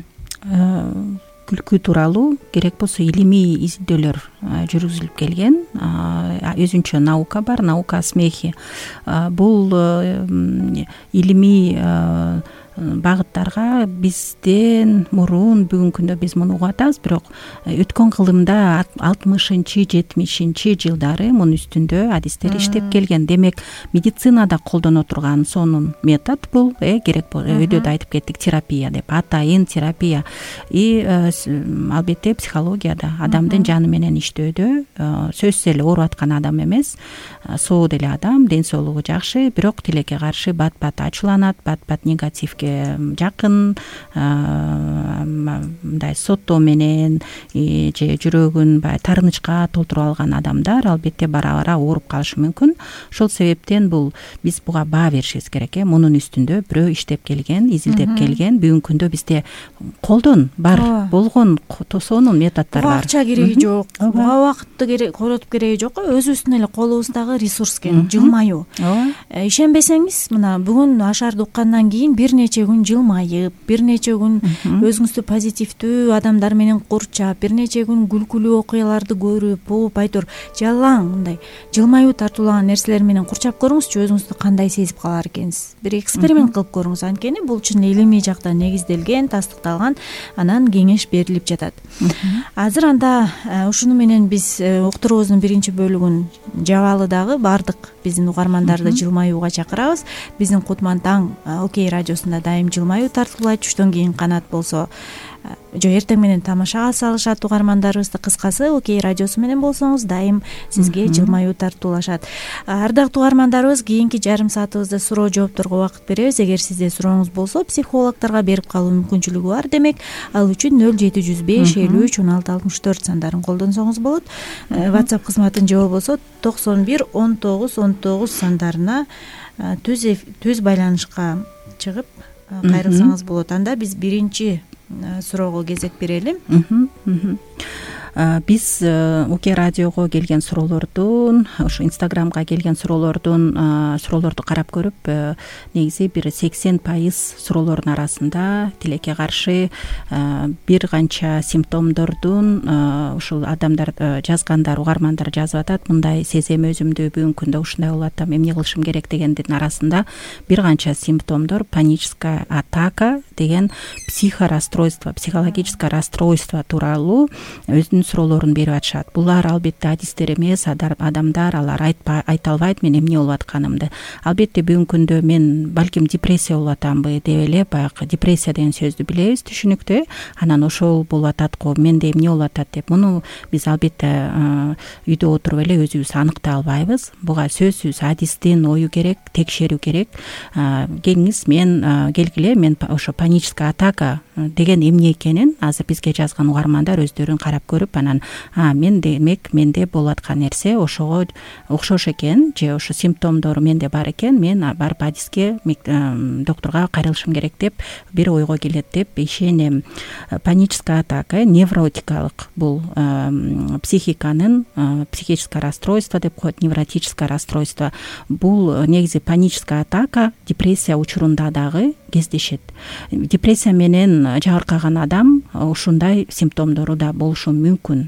күлкү тууралуу керек болсо илимий изилдөөлөр жүргүзүлүп келген. Өзүнчө наука бар, наука о смехе. Бул илимий багыттарга бизден мурун бүгүнкү күндө биз муну угуп атабыз, бирок өткөн кылымда 60-70 жылдары мунун үстүндө адистер иштеп келген. Демек медицинада колдоно турган сонун метод бул, керек өйдө да айтып кеттик, терапия деп, атайын терапия. Албетте психологияда адамдын жаны менен иштөөдө сөзсүз эле ооруп аткан адам эмес, соо деле адам, ден соолугу жакшы, бирок тилекке каршы бат-бат ачууланат, бат-бат негативге жакын, мындай соттоо менен же жүрөгүн таарынычка толтуруп алган адамдар албетте бара-бара ооруп калышы мүмкүн. Ошол себептен бул биз буга баа беришибиз керек. Мунун үстүндө бирөө иштеп келген, изилдеп келген, бүгүнкү күндө бизде колдон бар болгон сонун методдор бар. Акча кереги жок, убакытты коротуп кереги жок, өзүбүздүн эле колубуздагы ресурс экен, жылмаюу. Ишенбесеңиз, мына бүгүн Ашарды уккандан кийин бир нече күн жылмайып, бир нече күн өзүңүздү позитивдүү адамдар менен курчап, бир нече күн күлкүлүү окуяларды көрүп, айтор жалаң мындай жылмаюу тартуулаган нерселер менен курчап көрүңүзчү, өзүңүздү кандай сезип калар экенсиз. Бир эксперимент кылып көрүңүз. Анткени бул чын илимий жактан негизделген, тастыкталган, анан кеңеш берилип жатат. Азыр анда ушуну менен биз уктуруубуздун биринчи бөлүгүн жабалы дагы. Баардык биздин угармандарды жылмаюуга чакырабыз. Биздин Кутман таң Окей радиосунда дайым жылмаюу тартуулайт. Түштөн кийин Канат болсо эртең менен тамашага салышат угармандарыбызды. Кыскасы Окей радиосу менен болсоңуз дайым сизге жылмаюу тартуулашат. Ардактуу угармандарыбыз, кийинки жарым саатыбызда суроо жоопторго убакыт беребиз. Эгер сизде сурооңуз болсо психологторго берип калуу мүмкүнчүлүгү бар демек, ал үчүн 0705 53 16 64 сандарын колдонсоңуз болот. WhatsApp кызматын же болбосо 91 19 19 сандарына түз байланышка чыгып кайрылсаңыз болот. Анда биз биринчи суроого кезек берели. Биз Окей радиого келген суроолордун, ошо Инстаграмга келген суроолорду карап көрүп, негизи бир 80% суроолордун арасында тилекке каршы бир канча симптомдордун ушул адамдар жазгандар, угармандар жазып атат. Мындай сезем өзүмдү, бүгүнкү күндө ушундай болуп атам, эмне кылышым керек дегендин арасында бир канча симптомдор паническая атака деген психорасстройство, психологическое расстройство тууралуу өзүнүн суроолорун берип атышат. Булар албетте адистер эмес, адамдар, алар айта албайт мен эмне болуп атканымды. Албетте бүгүнкү күндө мен балким депрессия болуп атамбы деп эле, баягы депрессия деген сөздү билебиз түшүнүктүү. Анан ошол болуп атат го, менде эмне болуп атат деп. Муну биз албетте үйдө отуруп эле өзүбүз аныктай албайбыз. Буга сөзсүз адистин ою керек, текшерүү керек. Келиңиз, мен келгиле, мен ошо паническая атака деген эмне экенин азыр бизге жазган угармандар өздөрүн карап көрүп, анан мен демек менде болуп аткан нерсе ошого окшош экен, же ошо симптомдору менде бар экен, мен барып адиске, доктурга кайрылышым керек деп бир ойго келет деп ишенем. Паническая атака невротикалык, бул психиканын психическое расстройство деп коет, невротическое расстройство. Бул негизи паническая атака депрессия учурунда дагы кездешет. Депрессия менен жабыркаган адам ушундай симптомдору да болушу мүмкүн.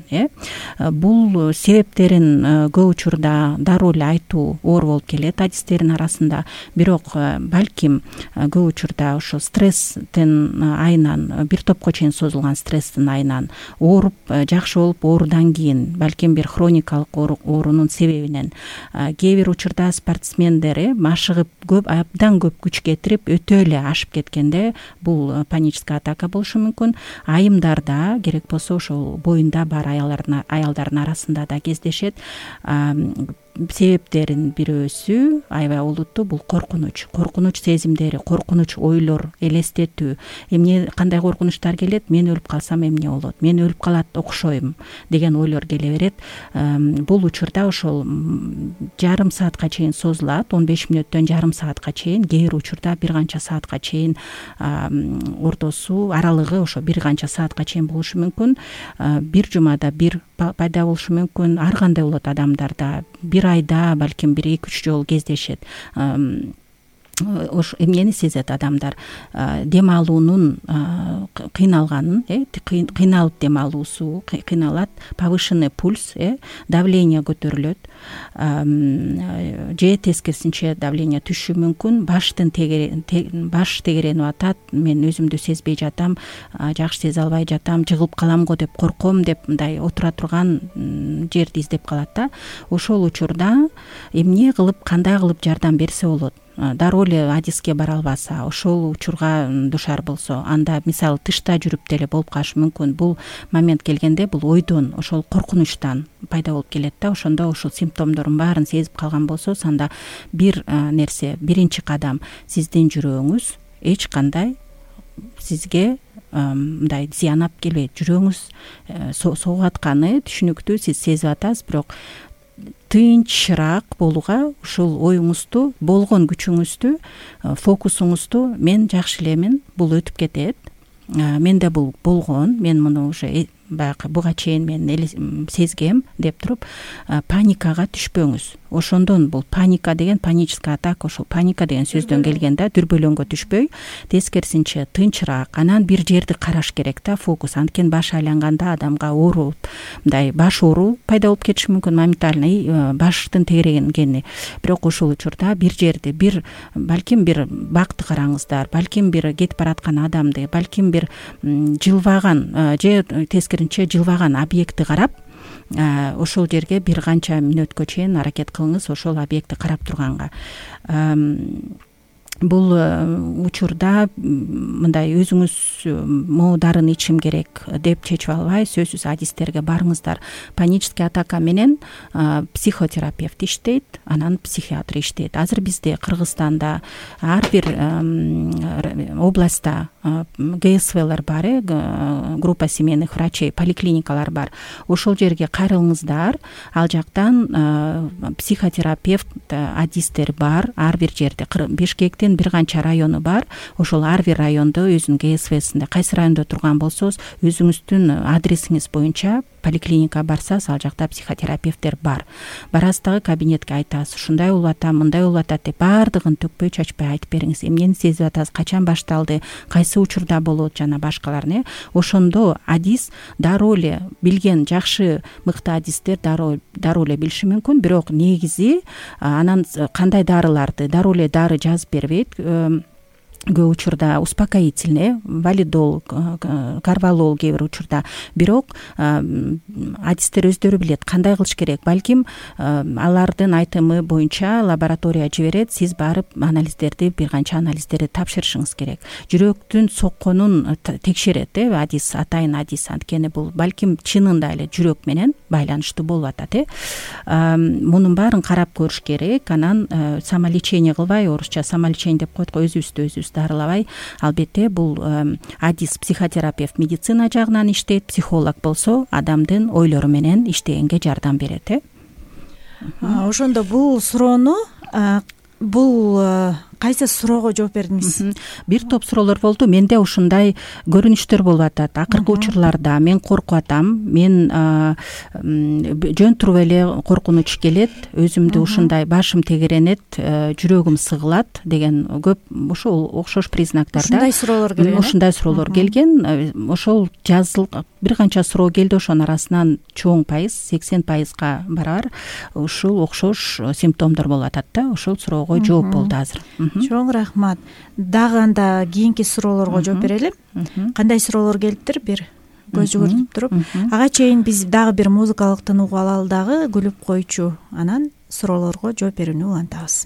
Бул себептерин көп учурда дароо эле айтуу оор болуп келет адистердин арасында. Бирок балким көп учурда ошо стресстин айынан, бир топко чейин созулган стресстин айынан ооруп, жакшы болуп, оорудан кийин балким бир хроникалык оорунун себебинен, кээ бир учурда спортсмендер машыгып абдан көп күч кетирип өтө эле ашып кеткенде бул паническая атака болушу мүмкүн. Айымдарда керек болсо ошол боюнда бар аялдардын арасында да кездешет. Себептерин бирөөсү аябай олуттуу, бул коркунуч сезимдери, коркунуч ойлор, элестетүү. Эмне, кандай коркунучтар келет? Мен өлүп калсам эмне болот? Мен өлүп калат окшойм деген ойлор келе берет. Бул учурда ошол жарым саатка чейин созулат, 15 мүнөттөн жарым саатка чейин, кээ бир учурда бир канча саатка чейин, ортосу, аралыгы ошо бир канча саатка чейин болушу мүмкүн. Бир жумада бир пайда болушу мүмкүн. Ар кандай болот адамдарда, бир айда балким бир 2-3 жолу кездешет. Ош эмнени сезет адамдар? Дем алуунун кыйналганын, кыйналып дем алуусу кыйналат, повышенный пульс, давление көтөрүлөт, же тескерисинче давление түшүшү мүмкүн. Баш тегеренип атат, мен өзүмдү сезбей жатам, жакшы сезе албай жатам, жыгылып калам го деп корком деп мындай отура турган жерди издеп калат да. Ошол учурда эмне кылып, кандай кылып жардам берсе болот? Дароо эле адиске бара албаса, ошол учурга душар болсо, анда мисалы тышта жүрүп деле болуп калышы мүмкүн. Бул момент келгенде бул ойдон, ошол коркунучтан пайда болуп келет да. Ошондо ушул симптомдордун баарын сезип калган болсоңуз, анда бир нерсе, биринчи кадам, сиздин жүрөгүңүз эч кандай сизге мындай зыян алып келбейт. Жүрөгүңүз согуп атканы түшүнүктүү, сиз сезип атасыз, бирок тынчыраак болууга, ушул оюңузду, болгон күчүңүздү, фокусуңузду, мен жакшы элемин, бул өтүп кетет, менде бул болгон, мен муну уже баягы буга чейин мен сезгем деп туруп паникага түшпөңүз. Ошондон бул паника деген, паническая атака, ошол паника деген сөздөн келген да, дүрбөлөңгө түшпөй, тескерисинче тынчыраак, анан бир жерди караш керек да, фокус. Анткени баш айланганда адамга оору, мындай баш оору пайда болуп кетиши мүмкүн, моментально баштын тегеренгени. Бирок ошол учурда бир жерди, балким бир бакты караңыздар, балким бир кетип бараткан адамды, балким бир жылбаган же тескерисинче жылбаган объектти карап, ошол жерге бир канча мүнөткө чейин аракет кылыңыз ошол объектти карап турганга. бул учурда мындай өзүңүз могу дарыны ичим керек деп чечип албай, сөзсүз адистерге барыңыздар. Панический атака менен психотерапевт иштейт, анан психиатр иштейт. Азыр бизде Кыргызстанда ар бир областта ГСВлар бар, группа семейных врачей, поликлиникалар бар. Ошол жерге кайрылыңыздар. Ал жактан психотерапевт адистер бар ар бир жерде. Бишкектин бир канча району бар. Ошол ар бир райондо өзүнүн ГСВсинде кайсы райондо турган болсоңуз, өзүңүздүн адресиңиз боюнча поликлиника барсаңыз, ал жакта психотерапевттер бар. Барасыз дагы кабинетке айтасыз, ушундай болуп атам, мындай болуп атат деп баардыгын төкпөй чачпай айтып бериңиз. Эмнени сезип атасыз, качан башталды, кайсы учурда болот жана башкаларын. Ошондо адис дароо эле билген, жакшы мыкты адистер дароо эле билиши мүмкүн. Бирок негизи анан кандай дарыларды дароо эле дары жазып бербейт. Көп учурда успокоительный, валидол, карвалол кээ бир учурда. Бирок адистер өздөрү билет кандай кылыш керек. Балким алардын айтымы боюнча лаборатория жиберет, сиз барып анализдерди, бир канча анализдерди тапшырышыңыз керек. Жүрөктүн сокконун текшерет, адис, атайын адис. Анткени бул балким чынында эле жүрөк менен байланыштуу болуп атат. Мунун баарын карап көрүш керек. Анан самолечение кылбай, орусча самолечение деп коет го, өзүбүздү өзүбүз дарылабай. Албетте бул адис психотерапевт медицина жагынан иштейт, психолог болсо адамдын ойлору менен иштегенге жардам берет. Ошондо бул суроону кайсы суроого жооп бердиңиз? Бир топ суроолор болду. Менде ушундай көрүнүштөр болуп атат. Акыркы учурларда мен коркуп атам. Мен жөн туруп эле коркунуч келет. Өзүмдү ушундай башым тегеренет, жүрөгүм сыгылат деген көп ошол окшош признактар да. Ушундай суроолор келген. Ошол бир канча суроо келди. Ошонун арасынан чоң пайыз, 80%га барар ушул окшош симптомдор болуп атат да. Ошол суроого жооп болду азыр. Чоң рахмат. Дагы анда кийинки суроолорго жооп берели. Кандай суроолор келиптир, бир көз жүгүртүп туруп. Ага чейин биз дагы бир музыкалык тынууга алалы, дагы күлүп койчу. Анан суроолорго жооп берүүнү улантабыз.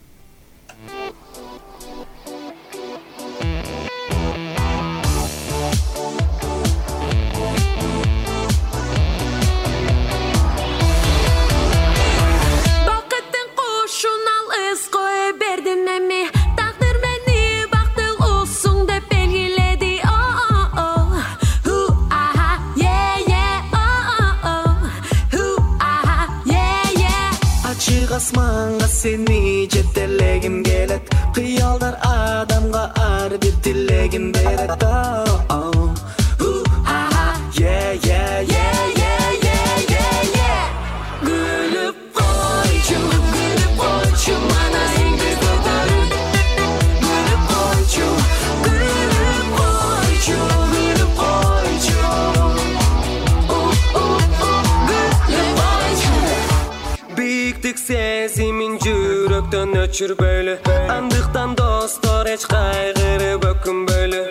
Асманга сени жетелегим келет, кыялдар адамга ар бир тилегин берет. Гүлүп койчу, гүлүп койчу, мана сенди көтөрүп. Гүлүп койчу, гүлүп койчу, гүлүп койчу. Биктик сезимин жүрөктөн өчүрбөйлү, андыктан достор эч кайгырып өкүнбөйлү.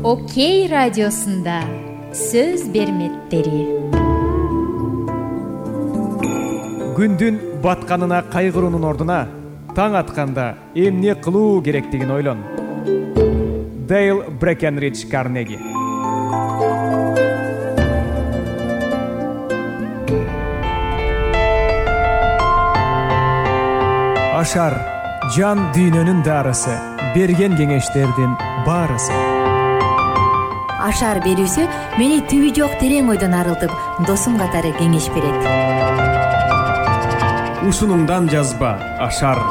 Окей радиосунда сөз берметтери. Күндүн батканына кайгыруунун ордуна таң атканда эмне кылуу керектигин ойлон. Дейл Брекенридж Карнеги. Ашар жан дүйнөнүн дарысы, берген кеңештердин баарысы. Ашар берүүсү мени түбү жок терең ойдон арылтып, досум катары кеңеш берет. Ушунуңдан жазба, Ашар.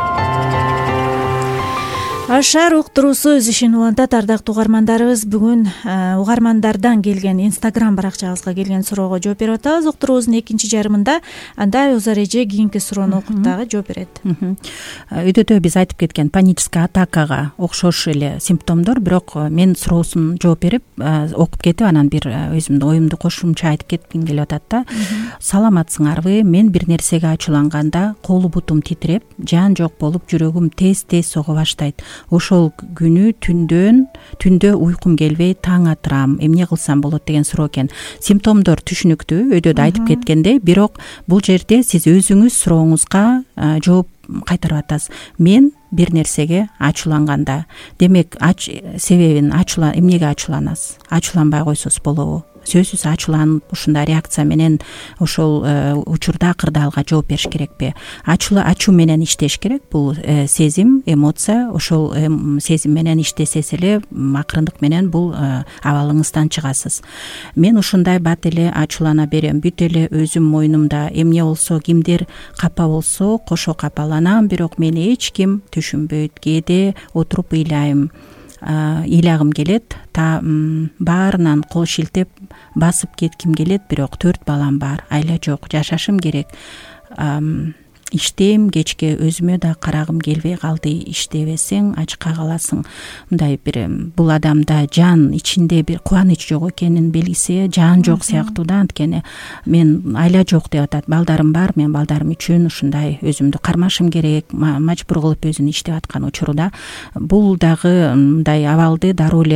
Ашар уктуруусу өз ишин улантат. Ардактуу угармандарыбыз, бүгүн угармандардан келген Instagram баракчабызга келген суроого жооп берип атабыз. Уктуруубуздун экинчи жарымында андай Озар эже кийинки суроону окуп дагы жооп берет. Өйдөтө биз айтып кеткен паническая атакага окшош эле симптомдор, бирок мен суроосун жооп берип окуп кетип, анан бир өзүмдүн оюмду кошумча айтып кетким келип атат да. Саламатсыңарбы? Мен бир нерсеге ачууланганда колу бутум титиреп, жан жок болуп, жүрөгүм тез-тез сого баштайт. Ошол күнү түндө уйкум келбей таң атырам. Эмне кылсам болот деген суроо экен. Симптомдор түшүнүктүү, өйдөдө айтып кеткендей, бирок бул жерде сиз өзүңүз сурооңузга жооп кайтарып атасыз. Мен бир нерсеге ачууланганда, демек себебин эмнеге ачууланасыз? Ачууланбай койсоңуз болобу? Сөзсүз ачууланып, ушундай реакция менен ошол учурда кырдаалга жооп бериш керекпи? Ачуу менен иштеш керек. Бул сезим, эмоция. Ошол сезим менен иштесеңиз эле акырындык менен бул абалыңыздан чыгасыз. Мен ушундай бат эле ачуулана берем, бүт эле өзүм мойнумда. Эмне болсо, кимдир капа болсо, кошо капаланам, бирок мени эч ким түшүнбөйт. Кээде отуруп ыйлагым келет, баарынан кол шилтеп басып кетким келет, бирок 4 балам бар, айла жок, жашашым керек. Иштейм, кечке өзүмө да карагым келбей калды. Иштебесең ачка каласың. Мындай бир бул адамда жан ичинде бир кубаныч жок экенин белгиси, жан жок сыяктуу да. Анткени мен айла жок деп атат, балдарым бар, мен балдарым үчүн ушундай өзүмдү кармашым керек, мажбур кылып өзүн иштеп аткан учурда бул дагы мындай абалды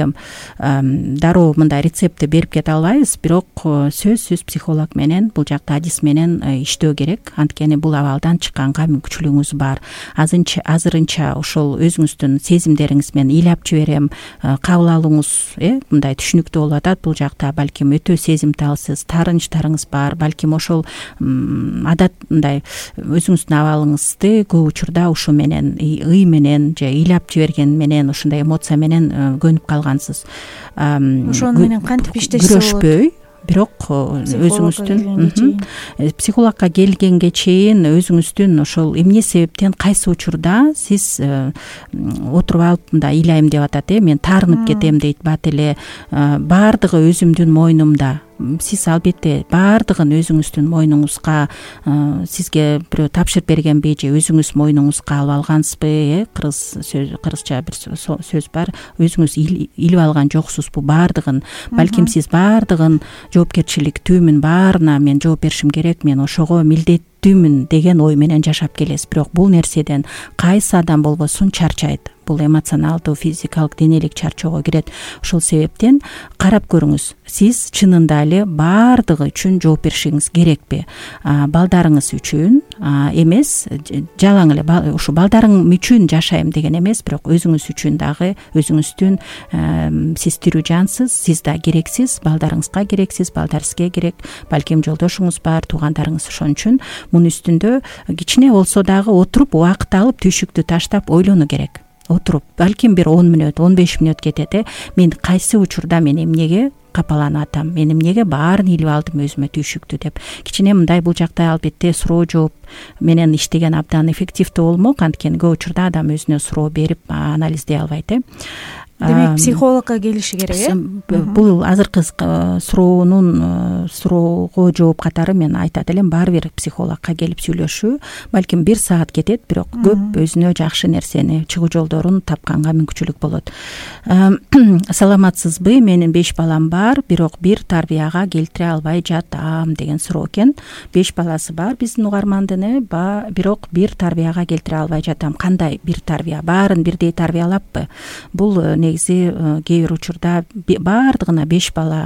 дароо мындай рецептти берип кете албайбыз, бирок сөзсүз психолог менен, бул жакта адис менен иштөө керек. Анткени бул абалдан чыкканга мүмкүнчүлүгүңүз бар. Азырынча ошол өзүңүздүн сезимдериңиз менен ыйлап жиберем, кабыл алууңуз мындай түшүнүктүү болуп атат. Бул жакта балким өтө сезимталсыз, таарынычтарыңыз бар, балким ошол адат мындай өзүңүздүн абалыңызды көп учурда ушу менен, ый менен же ыйлап жиберген менен, ушундай эмоция менен көнүп калгансыз. Ошону менен кантип иштешсе болот? Күрөшпөй, бирок өзүңүздүн психологко келгенге чейин өзүңүздүн ошол эмне себептен, кайсы учурда сиз отуруп алып мындай ыйлайм деп атат, мен таарынып кетем дейт, бат эле баардыгы өзүмдүн мойнумда. Сиз албетте баардыгын өзүңүздүн мойнуңузга, сизге бирөө тапшырып бергенби же өзүңүз мойнуңузга алып алгансызбы? Кыргызча бир сөз бар, өзүңүз илип алган жоксуз бу баардыгын. Балким сиз баардыгын жоопкерчиликтүүмүн, баарына мен жооп беришим керек, мен ошого милдеттүүмүн деген ой менен жашап келесиз. Бирок бул нерседен кайсы адам болбосун чарчайт. Бул эмоционалдуу, физикалык, денелик чарчоого кирет. Ошол себептен карап көрүңүз. Сиз чынында эле баардыгы үчүн жооп беришиңиз керекпи? Балдарыңыз үчүн эмес, жалаң эле ушу балдарың үчүн жашайм деген эмес, бирок өзүңүз үчүн дагы, өзүңүздүн сиз тирүү жансыз, сиз да керексиз, балдарыңызга керексиз, балдар сизге керек, балким жолдошуңуз бар, туугандарыңыз. Ошон үчүн мунун үстүндө кичине болсо дагы отуруп, убакыт алып, түйшүктү таштап ойлонуу керек. Отуруп, балким бир 10 мүнөт, 15 мүнөт кетет. Мен кайсы учурда мен эмнеге капаланып атам, мен эмнеге баарын илип алдым өзүмө түйшүктү деп. Кичине мындай бул жакта албетте суроо жооп менен иштеген абдан эффективдүү болмок. Анткени көп учурда адам өзүнө суроо берип анализдей албайт. Демек психологко келиши керек. Бул азыркы суроого жооп катары мен айтат элем, баары бир психологко келип сүйлөшүү. Балким 1 саат кетет, бирок көп өзүнө жакшы нерсени, чыгуу жолдорун тапканга мүмкүнчүлүк болот. Саламатсызбы? Менин 5 балам бар, бирок бир тарбияга келтире албай жатам деген суроо экен. 5 баласы бар биздин угармандын, бирок бир тарбияга келтире албай жатам. Кандай бир тарбия? Баарын бирдей тарбиялаппы? Бул негизи кээ бир учурда баардыгына 5 бала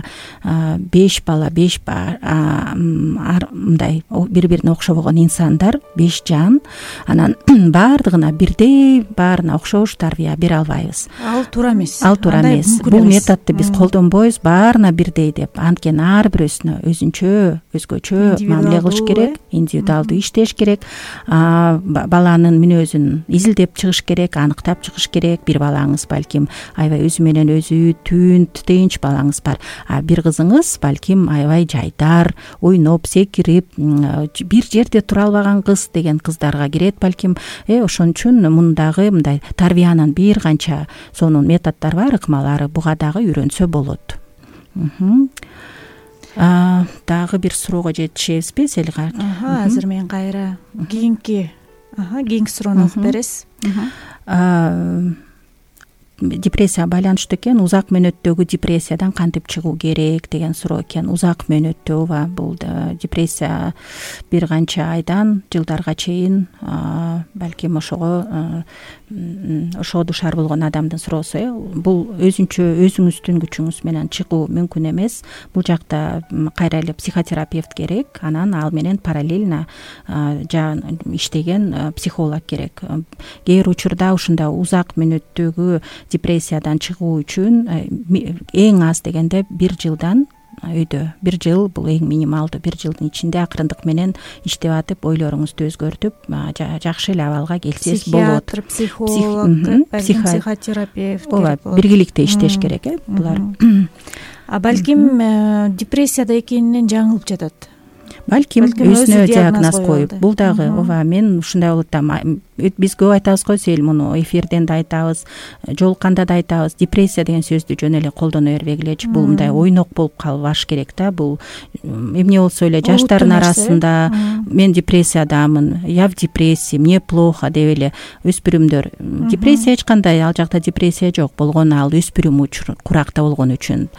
мындай бири бирине окшобогон инсандар, 5 жан, анан баардыгына бирдей баарына окшош тарбия бере албайбыз. Ал туура эмес. Бул методду биз колдонбойбуз баарына бирдей деп. Анткени ар бирөөсүнө өзгөчө мамиле кылыш керек, индивидуалдуу иштеш керек, баланын мүнөзүн изилдеп чыгыш керек, аныктап чыгыш керек. Бир балаңыз балким аябай өзү менен өзү түнт, тынч балаңыз бар, бир кызыңыз балким аябай жайдар, ойноп, секирип, бир жерде тура албаган кыз деген кыздарга кирет балким. Ошон үчүн мундагы мындай тарбиянын бир канча сонун методдор бар, ыкмалары, буга дагы үйрөнсө болот. Дагы бир суроого жетишебизби Селига? Азыр мен кайра кийинки суроону окуп бересиз. Депрессияга байланыштуу экен. Узак мөөнөттөгү депрессиядан кантип чыгуу керек деген суроо экен. Узак мөөнөттүү ооба, бул депрессия бир канча айдан жылдарга чейин балким ошого душар болгон адамдын суроосу. Бул өзүңүздүн күчүңүз менен чыгуу мүмкүн эмес. Бул жакта кайра эле психотерапевт керек, анан ал менен параллельно иштеген психолог керек. Кээ бир учурда ушундай узак мөөнөттөгү депрессиядан чыгуу үчүн эң аз дегенде 1 жылдан үйдө, 1 жыл бул эң минималдуу. 1 жылдын ичинде акырындык менен иштеп атып, ойлоруңузду өзгөртүп, жакшы эле абалга келсеңиз болот. Психолог, психотерапевт ооба, биргеликте иштеш керек, булар. Балким депрессияда экенинен жаңылып жатат. Балким өзүнө диагноз коюп, бул дагы ооба, мен ушундай болот да. Биз көп айтабыз го, Сел, муну эфирден да айтабыз, жолукканда да айтабыз, депрессия деген сөздү жөн эле колдоно бербегилечи. Бул мындай ойнок болуп калбаш керек да. Бул эмне болсо эле жаштардын арасында мен депрессиядамын, я в депрессии, мне плохо деп эле өспүрүмдөр. Депрессия эч кандай, ал жакта депрессия жок. Болгону ал өспүрүм куракта болгон үчүн.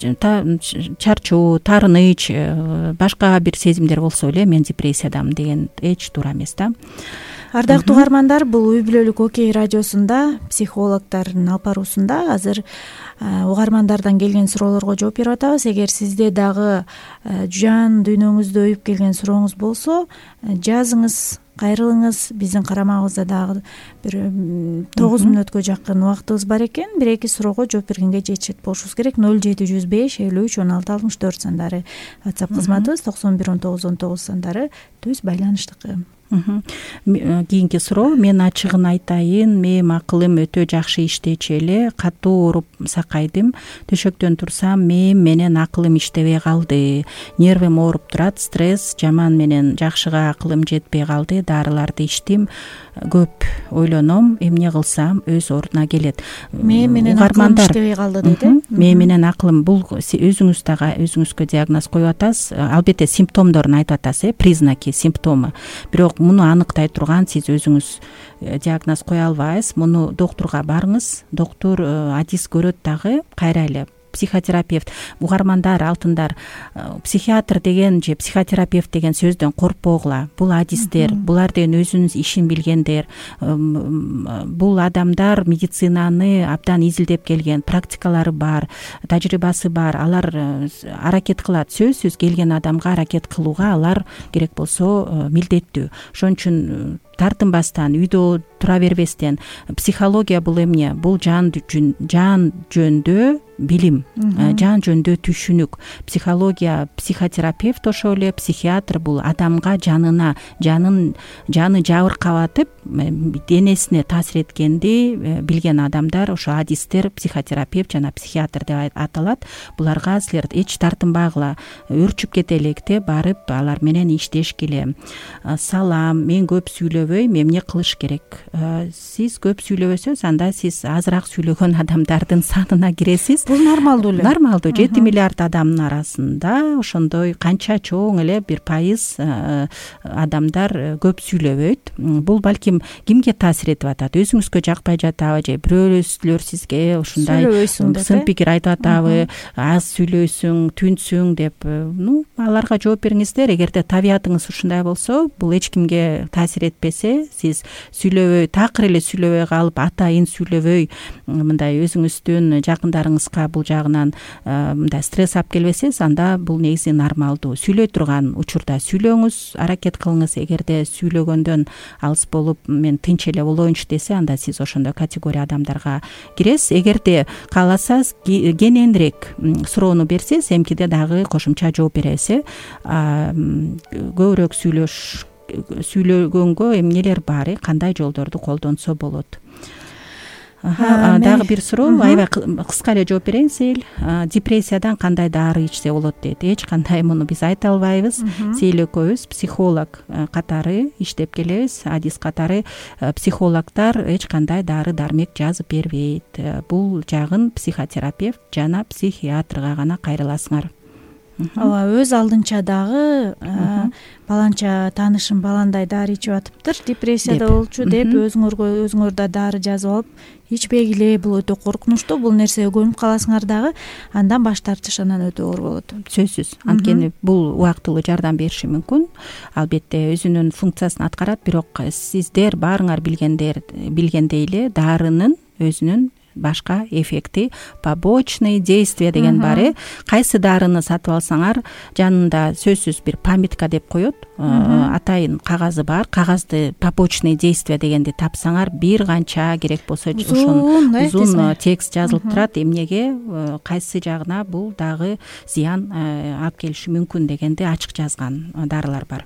Чарчоо, таарыныч, башка бир сезимдер болсо эле мен депрессиядамын деген эч туура эмес да. Ардактуу угармандар, бул Үй бүлөлүк Окей радиосунда, психологдордун алып баруусунда азыр угармандардан келген суроолорго жооп берип атабыз. Эгер сизде дагы жан дүйнөңүздө өйүп келген сурооңуз болсо, жазыңыз, кайрылыңыз. Биздин карамагыбызда дагы бир 9 мүнөткө жакын убактыбыз бар экен. 1-2 суроого жооп бергенге жетишет болушубуз керек. 0705 53 16 64 сандары WhatsApp кызматыбыз, 91 19 19 сандары түз байланыштыкы. Кийинки суроо: мен ачыгын айтайын, менин акылым өтө жакшы иштечү эле, катуу ооруп сакайдым. Төшөктөн турсам, менен акылым иштебей калды. Нервим ооруп турат, стресс жаман менен жакшыга акылым жетпей калды. Дарыларды ичтим, көп ойлоном, эмне кылсам өз ордуна келет. Менен акылым иштебей калды дейт. Менен акылым, бул өзүңүз дагы өзүңүзгө диагноз коюп атасыз. Албетте симптомдорун айтып атасыз, признаки, симптомы. Бирок муну аныктай турган сиз өзүңүз диагноз кое албайсыз. Муну доктурга барыңыз. Доктур адис көрөт дагы, кайра эле психотерапевт. Угармандар, алтындар, психиатр деген же психотерапевт деген сөздөн коркпогула. Бул адистер, булар деген өзүнүн ишин билгендер. Бул адамдар медицинаны абдан изилдеп келген, практикалары бар, тажрыйбасы бар. Алар аракет кылат. Сөзсүз келген адамга аракет кылууга алар керек болсо милдеттүү. Ошон үчүн тартынбастан, үйдө тура бербестен, психология бул эмне? Бул жан жөнүндө билим, жан жөнүндө түшүнүк. Психология, психотерапевт ошол эле, психиатр бул адамга жаны жабыркап атып, денесине таасир эткенди билген адамдар, ошо адистер, психотерапевт жана психиатр деп аталат. Буларга силер эч тартынбагыла, өрчүп кете электе барып алар менен иштешкиле. Салам, мен көп сүйлөбөйм, эмне кылыш керек? Сиз көп сүйлөбөсөз, анда сиз азыраак сүйлөгөн адамдардын санына киресиз. Бул нормалдуу эле. Нормалдуу. 7 миллиард адамдын арасында ошондой канча чоң эле 1% адамдар көп сүйлөбөйт. Бул балким кимге таасир этип атат? Өзүңүзгө жакпай жатабы же бирөөлөр сизге ушундай сын пикир айтып атабы? Аз сүйлөйсүң, түнсүң деп, аларга жооп бериңиздер. Эгерде табиятыңыз ушундай болсо, бул эч кимге таасир этпес бербесе, сиз сүйлөбөй, такыр эле сүйлөбөй калып, атайын сүйлөбөй, мындай өзүңүздүн жакындарыңызга бул жагынан мындай стресс алып келбесеңиз, анда бул негизи нормалдуу. Сүйлөй турган учурда сүйлөңүз, аракет кылыңыз. Эгерде сүйлөгөндөн алыс болуп, мен тынч эле болоюнчу десе, анда сиз ошондой категория адамдарга киресиз. Эгерде кааласаңыз, кененирээк суроону берсеңиз, эмкиде дагы кошумча жооп беребиз. Көбүрөөк сүйлөгөнгө эмнелер бар, кандай жолдорду колдонсо болот? Дагы бир суроо, аябай кыска эле жооп берейин. Депрессиядан кандай дары ичсе болот дейт. Эч кандай муну биз айта албайбыз. Сиз экөөбүз психолог катары иштеп келебиз. Адис катары психологдор эч кандай дары дармек жазып бербейт. Бул жагын психотерапевт жана психиатрга гана кайрыласыңар. Ооба, өз алдынча дагы баланча таанышым баландай дары ичип атыптыр, депрессияда болчу деп өзүңөр да дары жазып алып ичпегиле. Бул өтө коркунучтуу. Бул нерсеге көнүп каласыңар дагы, андан баш тартыш анан өтө оор болот. Сөзсүз. Анткени бул убактылуу жардам бериши мүмкүн. Албетте өзүнүн функциясын аткарат, бирок сиздер баарыңар билгендей эле дарынын өзүнүн башка эффекти, побочный действия деген бар. Кайсы дарыны сатып алсаңар, жанында сөзсүз бир памятка деп коет, атайын кагазы бар. Кагазды побочный действия дегенди тапсаңар, бир канча керек болсо ушун текст жазылып турат. Эмнеге, кайсы жагына бул дагы зыян алып келиши мүмкүн дегенди ачык жазган дарылар бар.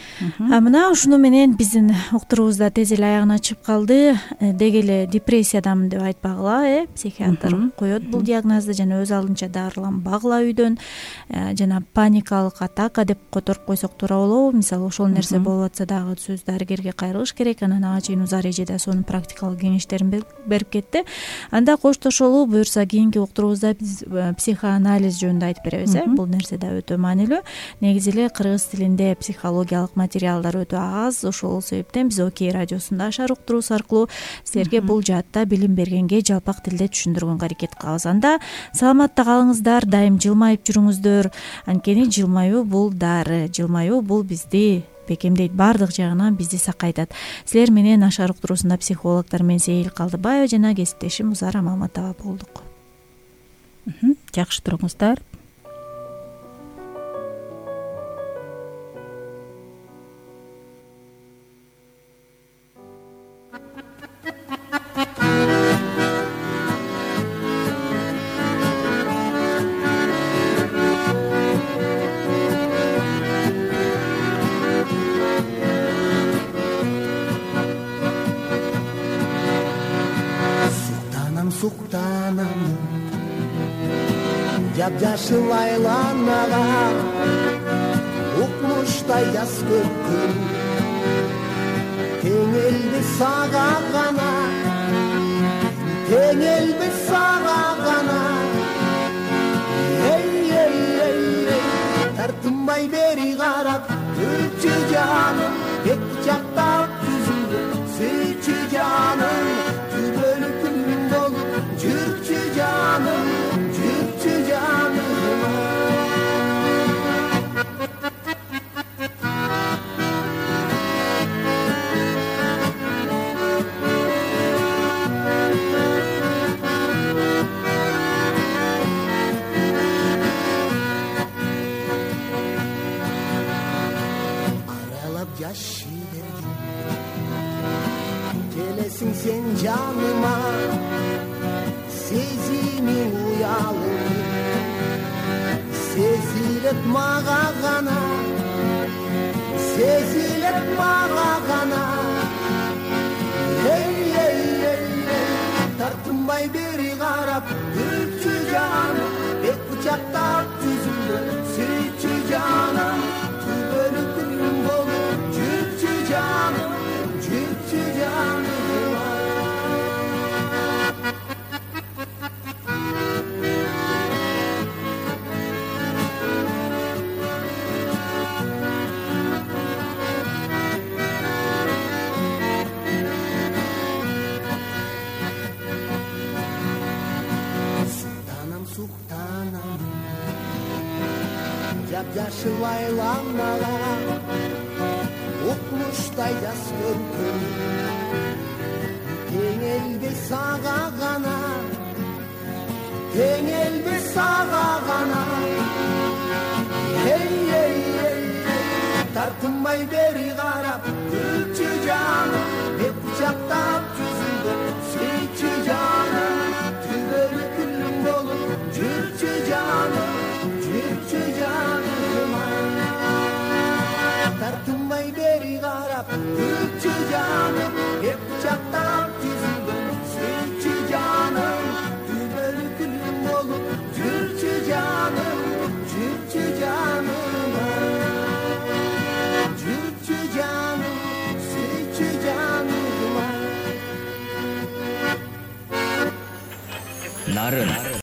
Мына ушуну менен биздин уктуруубуз да тез эле аягына чыгып калды. Деги эле депрессиядамын деп айтпагыла, психиатр коет бул диагнозду, жана өз алдынча дарыланбагыла үйдөн, жана паникалык атака деп которуп койсок туура болобу? Мисалы, ошол нерсе болуп атса дагы сөз дарыгерге кайрылыш керек. Анан ага чейин Узар эже да сонун практикалык кеңештерин берип кетти. Анда коштошолу, буюрса кийинки уктуруубузда биз психоанализ жөнүндө айтып беребиз. Бул нерсе да өтө маанилүү. Негизи эле кыргыз тилинде психологиялык материалдар өтө аз. Ошол себептен биз Окей радиосунда Ашар уктуруусу аркылуу силерге бул жаатта билим бергенге жалпак тилде түшүндүргөнгө аракет кылабыз. Анда саламатта калыңыздар, дайым жылмайып жүрүңүздөр. Анткени жылмаюу бул дары, жылмаюу бул бизди бекемдейт, баардык жагынан бизди сакайтат. Силер менен Ашар уктуруусунда психологдор мен Сейил Калдыбаева жана кесиптешим Узара Маматова болдук. Жакшы туруңуздар. Суктанам жап-жашыл айланага, укмуштай жаз көккүн теңелби сага гана, теңелби сага гана. Тартынбай бери карап жүрчү жаным, бет жактап жүзүңдү сүйчү жаным, түбөлү күн болуп жүрчү жаным, жүрчү жаным. Жашы бергин келесиң сен жаныма, сезимиң уялып сезилет мага гана, сезилет мага гана. Тартынбай бери карап жүрчү жаным, бет кучактап жүзүңдү сүйчү жаным, түбөлү күн болуп жүрчү жаным, жүрчү жаным. Суктанам жап-жашыл айланага, укмуштай тартынбай жаш көркөм теңелбес сага гана теңелбес сага гана тартынбай бери карап күлчү жаным деп кучактап жүзүңдө сүйчү жаным түбөлү күлүм болуп жүрчү жаным тартынбай бери карап күлчү жаным деп кучактап жүзүңдө сүйчү жаным түбөлү күлүм болуп жүрчү жаным жүрчү жаным жүрчү жаным сүйчү жаным нарын